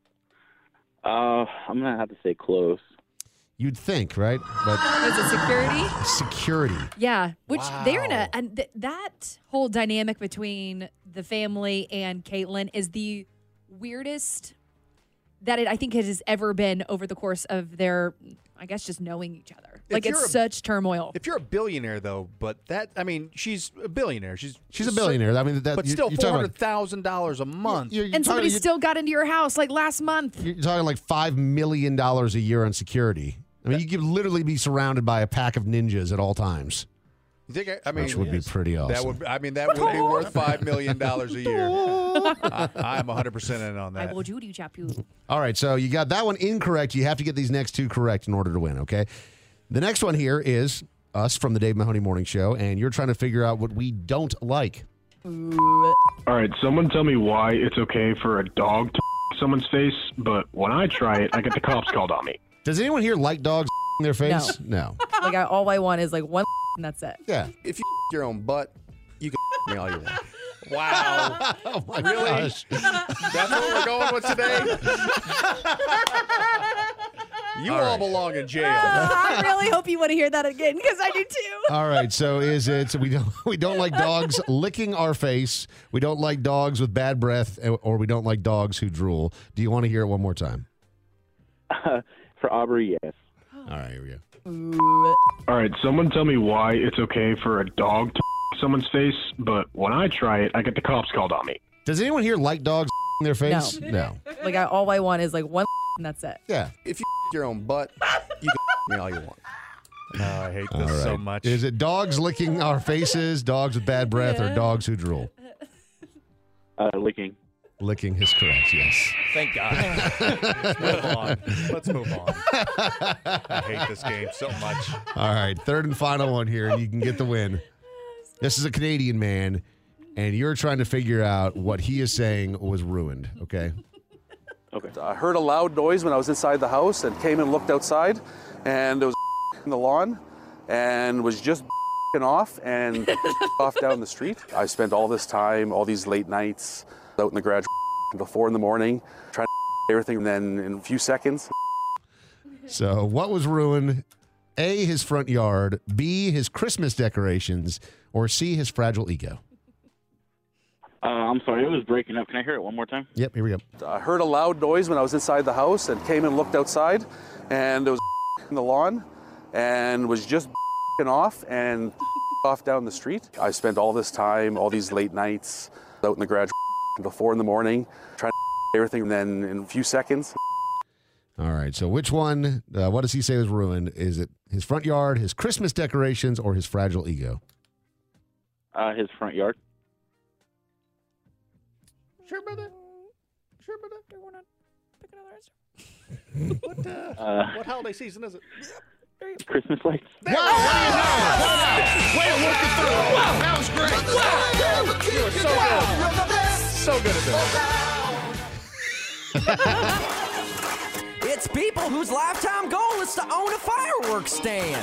Uh, I'm gonna have to say close. You'd think, right? But Was it security? security. Yeah, which they're in a and th- that whole dynamic between the family and Caitlyn is the weirdest that it I think it has ever been over the course of their, I guess, just knowing each other. Like If it's you're a- such turmoil. If you're a billionaire, though, but that, I mean, she's a billionaire. She's She's a billionaire. I mean, that, but you- still you're four talking hundred about- thousand dollars a month. You're- you're And somebody talking- you're- still got into your house like last month. You're talking like five million dollars a year on security. I mean, you could literally be surrounded by a pack of ninjas at all times. You think? I, I mean, Which would be pretty awesome. That would. I mean, that would be worth five million dollars a year. I, I'm one hundred percent in on I that. will Judy chap you. All right, so you got that one incorrect. You have to get these next two correct in order to win, okay? The next one here is us from the Dave Mahoney Morning Show, and you're trying to figure out what we don't like. All right, someone tell me why it's okay for a dog to someone's face, but when I try it, I get the cops called on me. Does anyone here like dogs in their face? No. Like I, all I want is like one and that's it. Yeah. If you your own butt, you can me all you want. Wow. Oh my really? gosh. That's what we're going with today? You all, All right. belong in jail. I really hope you want to hear that again because I do too. All right, so is it we don't we don't like dogs licking our face, we don't like dogs with bad breath, or we don't like dogs who drool. Do you want to hear it one more time? Uh, for Aubrey, yes. All right, here we go. All right, someone tell me why it's okay for a dog to someone's face, but when I try it, I get the cops called on me. Does anyone here like dogs in their face? No. Like I, all I want is like one and that's it. Yeah. If you your own butt, you can me all you want. Oh, I hate All this so right. much. Is it dogs licking our faces, dogs with bad breath, or dogs who drool? Uh, licking. Licking is correct, yes. Thank God. Let's move on. Let's move on. I hate this game so much. All right, third and final one here, and you can get the win. This is a Canadian man, and you're trying to figure out what he is saying was ruined, okay? Okay. I heard a loud noise when I was inside the house and came and looked outside, and there was in the lawn and was just off and off down the street. I spent all this time, all these late nights out in the garage until four in the morning, trying to everything, and then in a few seconds. So what was ruined? A, his front yard, B, his Christmas decorations, or C, his fragile ego? Uh, I'm sorry, it was breaking up. Can I hear it one more time? Yep, here we go. I heard a loud noise when I was inside the house and came and looked outside, and there was in the lawn and was just off and off down the street. I spent all this time, all these late nights out in the garage until four in the morning, trying to everything, and then in a few seconds. All right. So which one, uh, what does he say was ruined? Is it his front yard, his Christmas decorations, or his fragile ego? Uh, his front yard. Sure, brother. Sure, brother. Do you want to pick another answer? what, uh, Uh, what holiday season is it? Christmas lights. Wow! Wow! Way to work it through. Wow! That was great. Wow! You were so good. So good at this. It's people whose lifetime goal is to own a fireworks stand.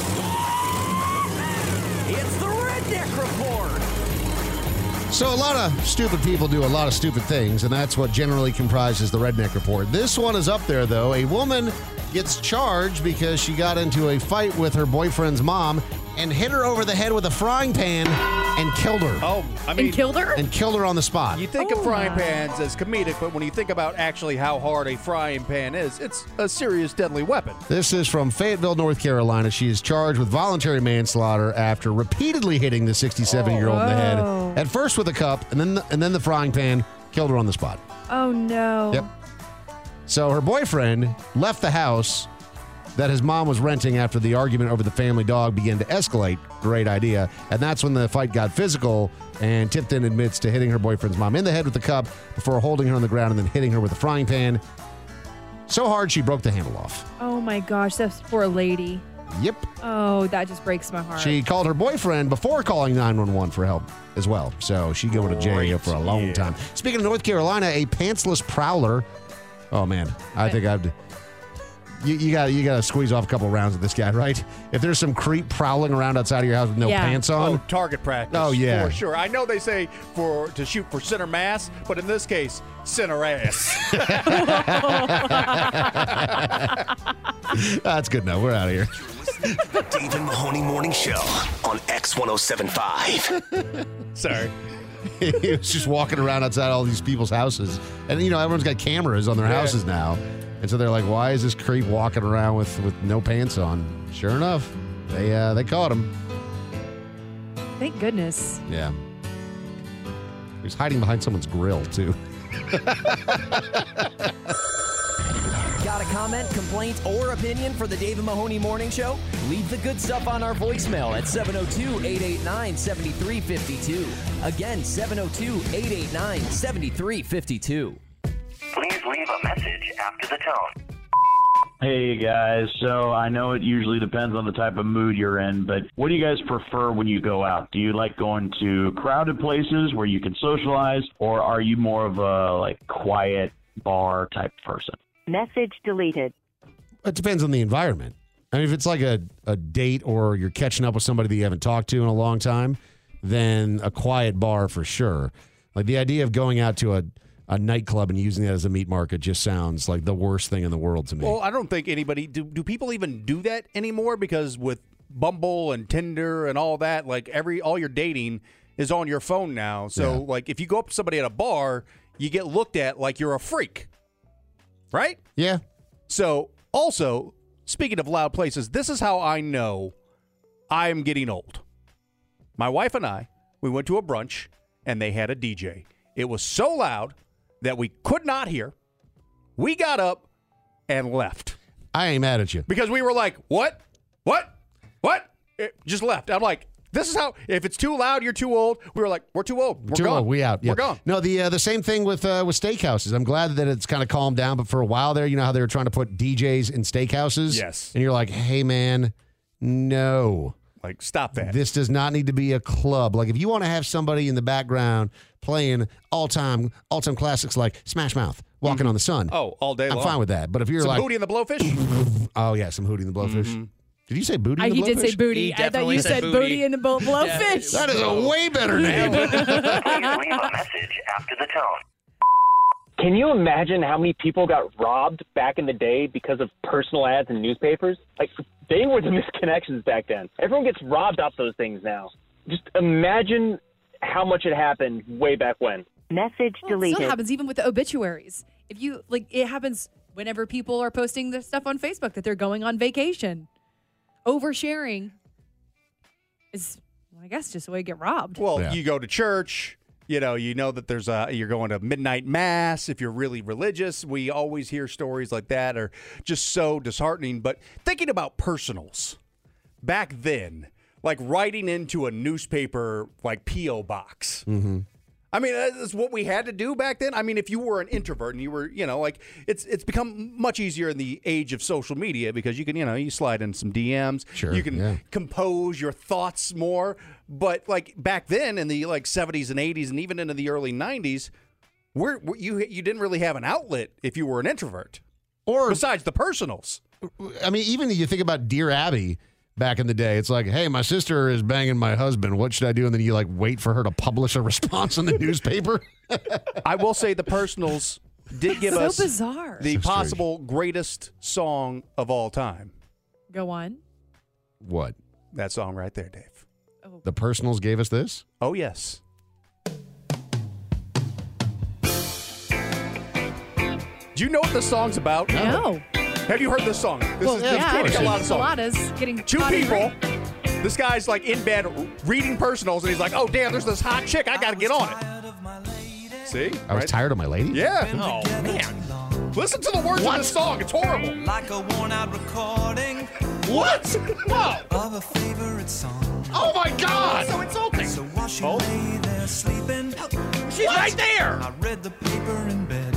It's the Redneck Report. So a lot of stupid people do a lot of stupid things, and that's what generally comprises the Redneck Report. This one is up there, though. A woman gets charged because she got into a fight with her boyfriend's mom and hit her over the head with a frying pan and killed her. Oh, I mean, And killed her? And killed her on the spot. You think of frying pans as comedic, but when you think about actually how hard a frying pan is, it's a serious, deadly weapon. This is from Fayetteville, North Carolina. She is charged with voluntary manslaughter after repeatedly hitting the sixty-seven-year-old in the head. Oh. At first with a cup, and then the, and then the frying pan, killed her on the spot. Oh, no. Yep. So her boyfriend left the house that his mom was renting after the argument over the family dog began to escalate. Great idea. And that's when the fight got physical, and Tipton admits to hitting her boyfriend's mom in the head with the cup before holding her on the ground and then hitting her with a frying pan so hard she broke the handle off. Oh, my gosh. That's poor lady. Yep. Oh, that just breaks my heart. She called her boyfriend before calling nine one one for help as well. So she going to jail Great. for a long Yeah. time. Speaking of North Carolina, a pantsless prowler. Oh, man. I think I'd... You, you got you got to squeeze off a couple rounds with this guy, right? If there's some creep prowling around outside of your house with no Yeah. pants on, Oh, target practice. Oh, yeah. For sure. I know they say for to shoot for center mass, but in this case, center ass. that's good enough. We're out of here. The David Mahoney Morning Show on X one oh seven point five. Sorry. He was just walking around outside all these people's houses, and you know everyone's got cameras on their Yeah. houses now, and so they're like, "Why is this creep walking around with, with no pants on?" Sure enough, they uh, they caught him. Thank goodness. Yeah, he was hiding behind someone's grill too. Got a comment, complaint, or opinion for the Dave and Mahoney Morning Show? Leave the good stuff on our voicemail at seven oh two, eight eight nine, seven three five two. Again, seven oh two, eight eight nine, seven three five two. Please leave a message after the tone. Hey guys, so I know it usually depends on the type of mood you're in, but what do you guys prefer when you go out? Do you like going to crowded places where you can socialize, or are you more of a like quiet bar type person? Message deleted. It depends on the environment. I mean, if it's like a, a date or you're catching up with somebody that you haven't talked to in a long time, then a quiet bar for sure. Like the idea of going out to a, a nightclub and using that as a meat market just sounds like the worst thing in the world to me. Well, I don't think anybody do. Do people even do that anymore? Because with Bumble and Tinder and all that, like every all your dating is on your phone now. So, Yeah. like, if you go up to somebody at a bar, you get looked at like you're a freak, right? Yeah. So, also, speaking of loud places, this is how I know I am getting old. My wife and I, we went to a brunch, and they had a D J. It was so loud that we could not hear. We got up and left. I ain't mad at you. Because we were like, what? What? What? It just left. I'm like, this is how, if it's too loud, you're too old. We were like, we're too old. We're Too gone. old. We out. Yeah. We're gone. No, the uh, the same thing with uh, with steakhouses. I'm glad that it's kind of calmed down, but for a while there, you know how they were trying to put D Js in steakhouses? Yes. And you're like, hey, man, no. Like, stop that. This does not need to be a club. Like, if you want to have somebody in the background playing all-time all-time classics like Smash Mouth, Walking on the Sun. Oh, all day I'm long. fine with that. But if you're Some like... Hootie and the Blowfish? Oh, yeah, some Hootie and the Blowfish. Mm-hmm. Did you say Booty I, and the he Blowfish? did say booty. He I thought definitely you said said booty. booty and the blow- blowfish. That is a way better name. Please leave a message after the tone. Can you imagine how many people got robbed back in the day because of personal ads in newspapers? Like, they were the misconnections back then. Everyone gets robbed off those things now. Just imagine how much it happened way back when. Message Well, it deleted. still happens even with the obituaries. If you like, it happens whenever people are posting the stuff on Facebook that they're going on vacation. Oversharing is, well, I guess, just a way to get robbed. Well, Yeah. you go to church, You know, you know that there's a you're going to midnight mass if you're really religious. We always hear stories like that are just so disheartening. But thinking about personals back then, like writing into a newspaper like P O box. Mm-hmm. I mean, that's what we had to do back then. I mean, if you were an introvert and you were, you know, like it's it's become much easier in the age of social media because you can, you know, you slide in some D Ms. Sure, you can yeah. compose your thoughts more. But like back then in the like seventies and eighties and even into the early nineties, where you you didn't really have an outlet if you were an introvert. Or besides the personals. I mean, even if you think about Dear Abby back in the day, it's like, hey, my sister is banging my husband. What should I do? And then you like wait for her to publish a response in the newspaper. I will say the personals did give so us bizarre. the So possible greatest song of all time. Go on. What? That song right there, Dave. The personals gave us this? Oh, yes. Do you know what this song's about? No. Have you heard this song? This Well, is yeah, this I is know a lot of songs. Coladas getting Two caught in people. rain. This guy's like in bed reading personals, and he's like, "Oh damn, there's this hot chick. I got to get on it." See? I was Right? tired of my lady? Yeah. Oh man. Listen to the words of this song. It's horrible. Like a worn-out recording. What? Whoa. Of a favorite song. Oh my God. So it's okay. So while she Oh. lay there sleeping, she's right there. I read the paper in bed,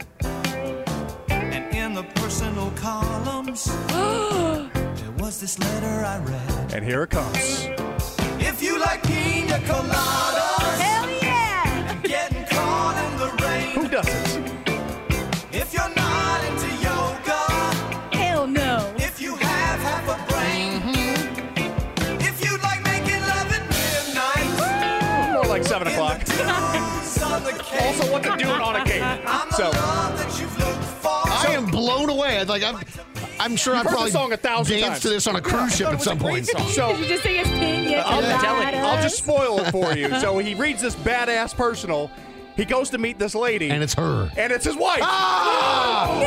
and in the personal columns, there was this letter I read. And here it comes. If you like pina coladas, hell yeah, and getting caught in the rain. Who doesn't? If you're not into yoga, hell no. If you have half a brain, if you like making love at midnight, More like seven o'clock. Also, what to do on a cake. So, I am blown away. Like I'm, I'm sure I You've heard probably the song a thousand danced times. to this on a cruise ship No, it at was some a great point. song. So, Did you just say it's pina I'll, coladas? I'll just spoil it for you. So he reads this badass personal. He goes to meet this lady. And it's her. And it's his wife. Oh!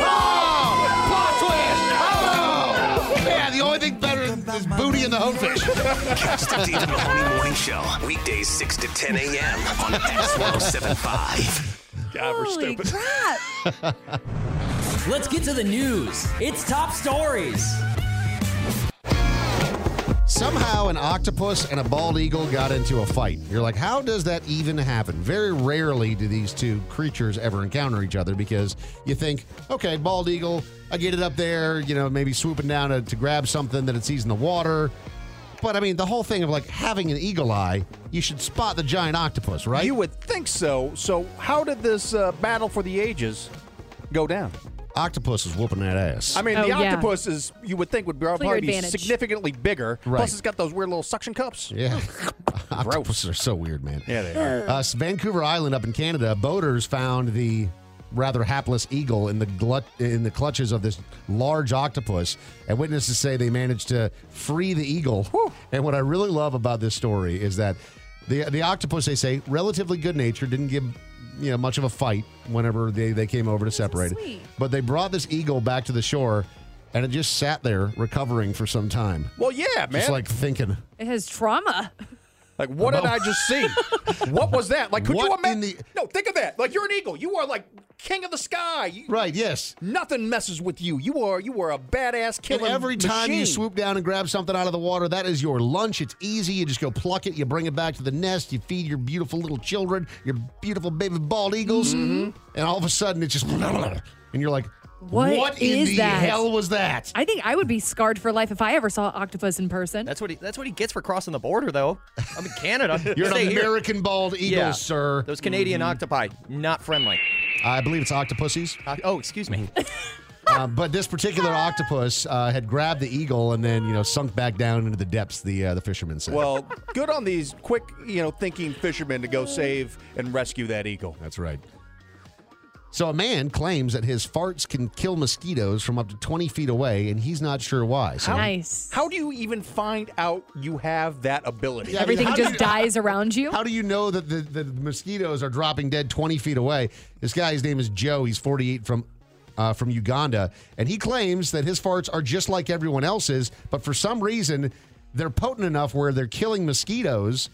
Oh! Plot twist! Oh! Yeah, the only thing better is booty in the hopefish. Catch the David Mahoney Morning Show, weekdays six to ten a.m. on X one oh seven point five. God, we're Holy stupid. crap. Let's get to the news. It's top stories. Somehow an octopus and a bald eagle got into a fight. You're like, how does that even happen? Very rarely do these two creatures ever encounter each other because you think, okay, bald eagle, I get it up there, you know, maybe swooping down to, to grab something that it sees in the water. But, I mean, the whole thing of, like, having an eagle eye, you should spot the giant octopus, right? You would think so. So how did this uh, battle for the ages go down? Octopus is whooping that ass. I mean, Oh, the yeah. octopus is, you would think, would probably be advantage. significantly bigger. Right. Plus, it's got those weird little suction cups. Yeah. Octopuses are so weird, man. Yeah, they are. Uh, Vancouver Island up in Canada, boaters found the rather hapless eagle in the glut in the clutches of this large octopus, and witnesses say they managed to free the eagle. And what I really love about this story is that the the octopus, they say, relatively good natured, didn't give you know much of a fight whenever they, they came over to separate it. sweet. But they brought this eagle back to the shore, and it just sat there recovering for some time. Well, yeah, man. Just like thinking, It has trauma. Like, what did I just see? What was that? Like, could What you imagine? in the- No, think of that. Like, you're an eagle. You are like king of the sky. You, right, yes. Nothing messes with you. You are you are a badass And killing every time you machine. swoop down and grab something out of the water, that is your lunch. It's easy. You just go pluck it. You bring it back to the nest. You feed your beautiful little children, your beautiful baby bald eagles. Mm-hmm. And all of a sudden, it's just... And you're like, What what in is the that? hell was that? I think I would be scarred for life if I ever saw an octopus in person. That's what he. That's what he gets for crossing the border, though. I'm in Canada. You're Stay an here. American bald eagle, Yeah. sir. Those Canadian octopi, not friendly. I believe it's octopussies. Uh, oh, excuse me. Uh, but this particular octopus uh, had grabbed the eagle and then, you know, sunk back down into the depths, the uh, the fisherman said. Well, good on these quick, you know, thinking fishermen to go save and rescue that eagle. That's right. So a man claims that his farts can kill mosquitoes from up to twenty feet away, and he's not sure why. So Nice. How do you even find out you have that ability? Yeah, I mean, Everything how do just you- dies around you. How do you know that the, the mosquitoes are dropping dead twenty feet away? This guy, his name is Joe. He's forty-eight from uh, from Uganda, and he claims that his farts are just like everyone else's, but for some reason they're potent enough where they're killing mosquitoes,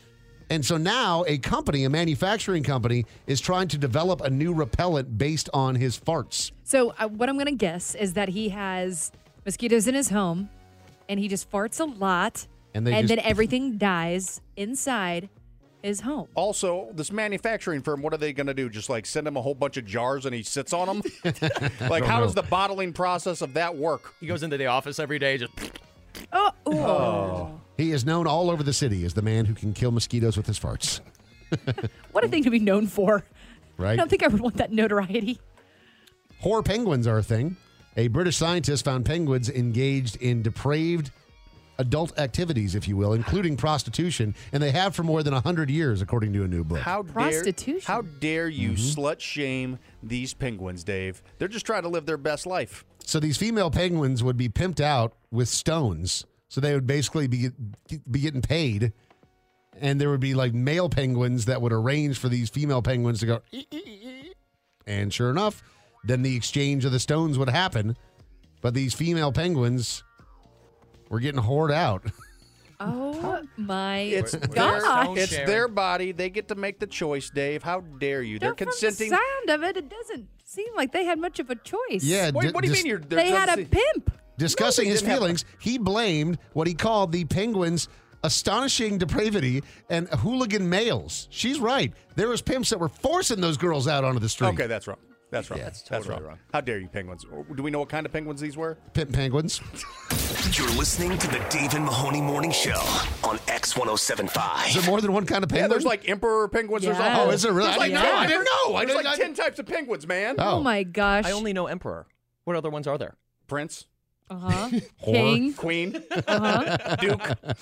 And so now a company, a manufacturing company, is trying to develop a new repellent based on his farts. So uh, what I'm going to guess is that he has mosquitoes in his home, and he just farts a lot, And and, they just- then everything dies inside his home. Also, this manufacturing firm, what are they going to do? Just like send him a whole bunch of jars and he sits on them? Like, Don't how know. does the bottling process of that work? He goes into the office every day, just. Oh, Oh. He is known all over the city as the man who can kill mosquitoes with his farts. What a thing to be known for. I Right? don't think I would want that notoriety. Whore penguins are a thing. A British scientist found penguins engaged in depraved adult activities, if you will, including prostitution, and they have for more than one hundred years, according to a new book. How dare, how dare you slut shame these penguins, Dave? They're just trying to live their best life. So these female penguins would be pimped out with stones. So they would basically be be getting paid, and there would be like male penguins that would arrange for these female penguins to go. "Ee, ee, ee." And sure enough, then the exchange of the stones would happen. But these female penguins were getting whored out. Oh my It's their, gosh. it's their body. They get to make the choice, Dave. How dare you? They're From consenting. the sound of it, it doesn't seem like they had much of a choice. Yeah, What, d- what do you dis- mean you're? They had a pimp. Discussing No, they his didn't have- feelings, he blamed what he called the penguins' astonishing depravity and hooligan males. She's right. There was pimps that were forcing those girls out onto the street. Okay, that's wrong. That's wrong. Yeah, that's totally wrong. wrong. How dare you, penguins? Do we know what kind of penguins these were? Pimp penguins. You're listening to the Dave and Mahoney Morning Show on X one oh seven point five. Is there more than one kind of Yeah, penguin? there's like emperor penguins. There's Yeah. a whole. Oh, is there really? There's I like didn't ten know. I didn't different- know. I There's didn't- like I- ten types of penguins, man. Oh. Oh my gosh. I only know emperor. What other ones are there? Prince, Uh-huh. King. queen, Uh-huh. duke.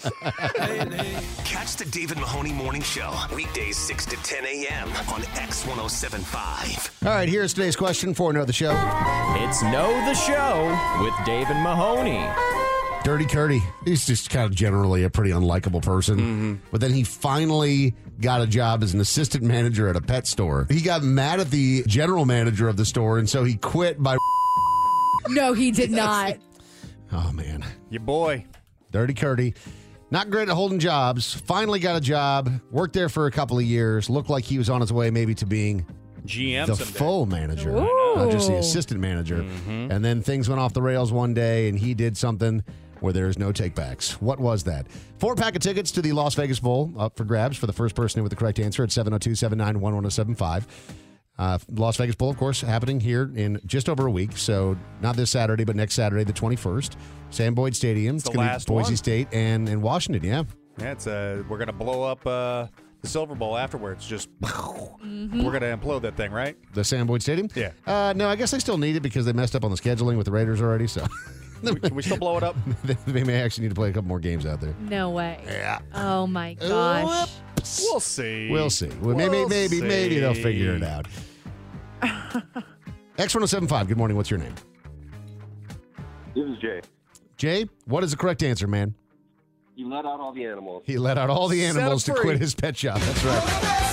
Catch the Dave and Mahoney Morning Show weekdays six to ten a.m. on X one oh seven point five. All right, here's today's question for Know the Show. It's Know the Show with Dave and Mahoney. Dirty Curdy. He's just kind of generally a pretty unlikable person. Mm-hmm. But then he finally got a job as an assistant manager at a pet store. He got mad at the general manager of the store, and so he quit by. No, he did not. Oh, man. Your boy. Dirty Curdy. Not great at holding jobs. Finally got a job. Worked there for a couple of years. Looked like he was on his way maybe to being G M the someday. full manager, Ooh. not just the assistant manager. Mm-hmm. And then things went off the rails one day, and he did something where there is no takebacks. What was that? Four pack of tickets to the Las Vegas Bowl up for grabs for the first person in with the correct answer at seven oh two, seven nine one, one oh seven five. Uh, Las Vegas Bowl, of course, happening here in just over a week. So not this Saturday, but next Saturday, the twenty-first. Sam Boyd Stadium. It's, the going to last be Boise one. State and, and Washington, yeah. Yeah, it's uh, we're gonna blow up uh, the Silver Bowl afterwards. Just Mm-hmm. we're gonna implode that thing, right? The Sam Boyd Stadium? Yeah. Uh, no, I guess they still need it because they messed up on the scheduling with the Raiders already. So Can we, can we still blow it up? they may actually need to play a couple more games out there. No way. Yeah. Oh my gosh. We'll see. We'll see. Well, maybe, We'll maybe, maybe they'll see. figure it out. X one oh seven point five, good morning. What's your name? This is Jay. Jay, what is the correct answer, man? You let out all the animals. He let out all the Set animals to him quit free. his pet shop. That's right.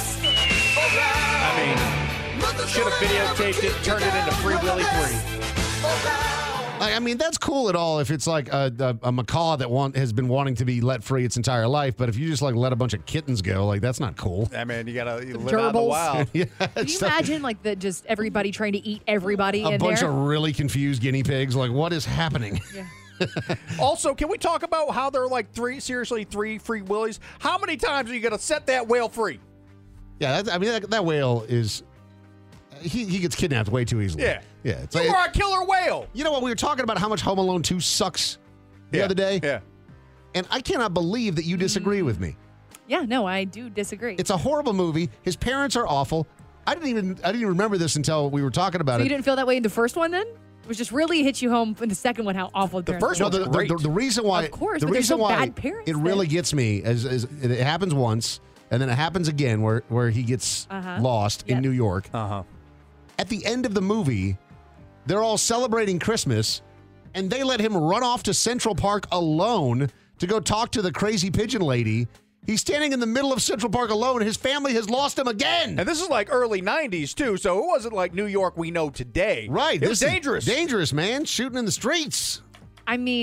I mean, should have videotaped it, turned it into Free Willy three. I I mean, that's cool at all if it's like a, a, a macaw that want, has been wanting to be let free its entire life. But if you just like let a bunch of kittens go, like that's not cool. I mean, you gotta you live out in the Gerbils. wild. yeah, Can you it's imagine like the just everybody trying to eat everybody a in bunch there? of really confused guinea pigs. Like, what is happening? Yeah. Also, can we talk about how there are like three, seriously, three Free Willies? How many times are you gonna set that whale free? Yeah, that's, I mean, that, that whale is. He, he gets kidnapped way too easily. Yeah. Yeah. It's You like, are a killer whale. you know what? We were talking about how much Home Alone two sucks the Yeah, other day. Yeah. And I cannot believe that you disagree with me. Yeah, no, I do disagree. It's a horrible movie. His parents are awful. I didn't even I didn't even remember this until we were talking about so it. you didn't feel that way in the first one then? It was just really hit you home in the second one how awful the first no, one's the, the, great. the, the reason why Of course, the but there's reason no why bad parents it really then. gets me is, is it happens once and then it happens again where where he gets Uh-huh. lost in Yep. New York. Uh huh. At the end of the movie, they're all celebrating Christmas, and they let him run off to Central Park alone to go talk to the crazy pigeon lady. He's standing in the middle of Central Park alone. His family has lost him again. And this is like early nineties too, so it wasn't like New York we know today. Right. It this was is dangerous. dangerous, man. Shooting in the streets. I mean,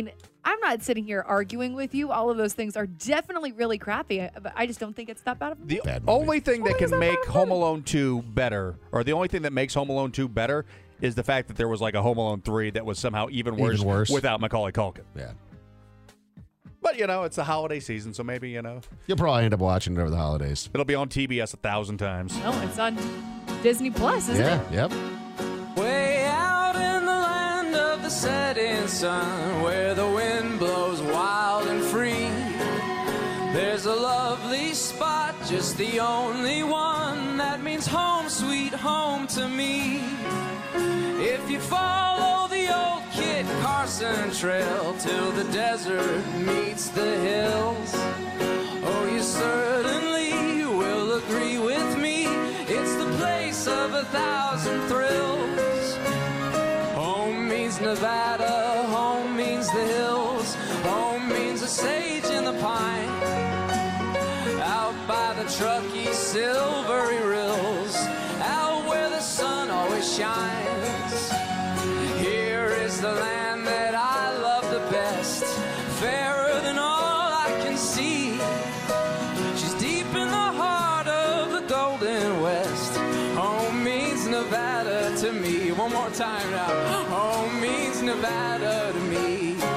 I'm not sitting here arguing with you. All of those things are definitely really crappy, but I just don't think it's that bad of a movie. The only thing that can make Home Alone two better, or the only thing that makes Home Alone two better, is the fact that there was like a Home Alone three that was somehow even worse, Even worse. without Macaulay Culkin. Yeah. But, you know, it's the holiday season, so maybe, you know. You'll probably end up watching it over the holidays. It'll be on T B S a thousand times. No, it's on Disney Plus, isn't Yeah, it? yep. Way out in the land of the setting sun, where the wind blows wild and free, there's a lovely spot, just the only one that means home, sweet home to me. If you follow the old Kit Carson trail till the desert meets the hills, oh, you certainly will agree with me, it's the place of a thousand thrills. Home means Nevada, home means the hills, home means the sage and the pine, out by the Truckee silvery rills, out where the sun always shines. Here is the land that I love the best, fairer than all I can see. She's deep in the heart of the Golden West. Home means Nevada to me. One more time now. Home means Nevada to me.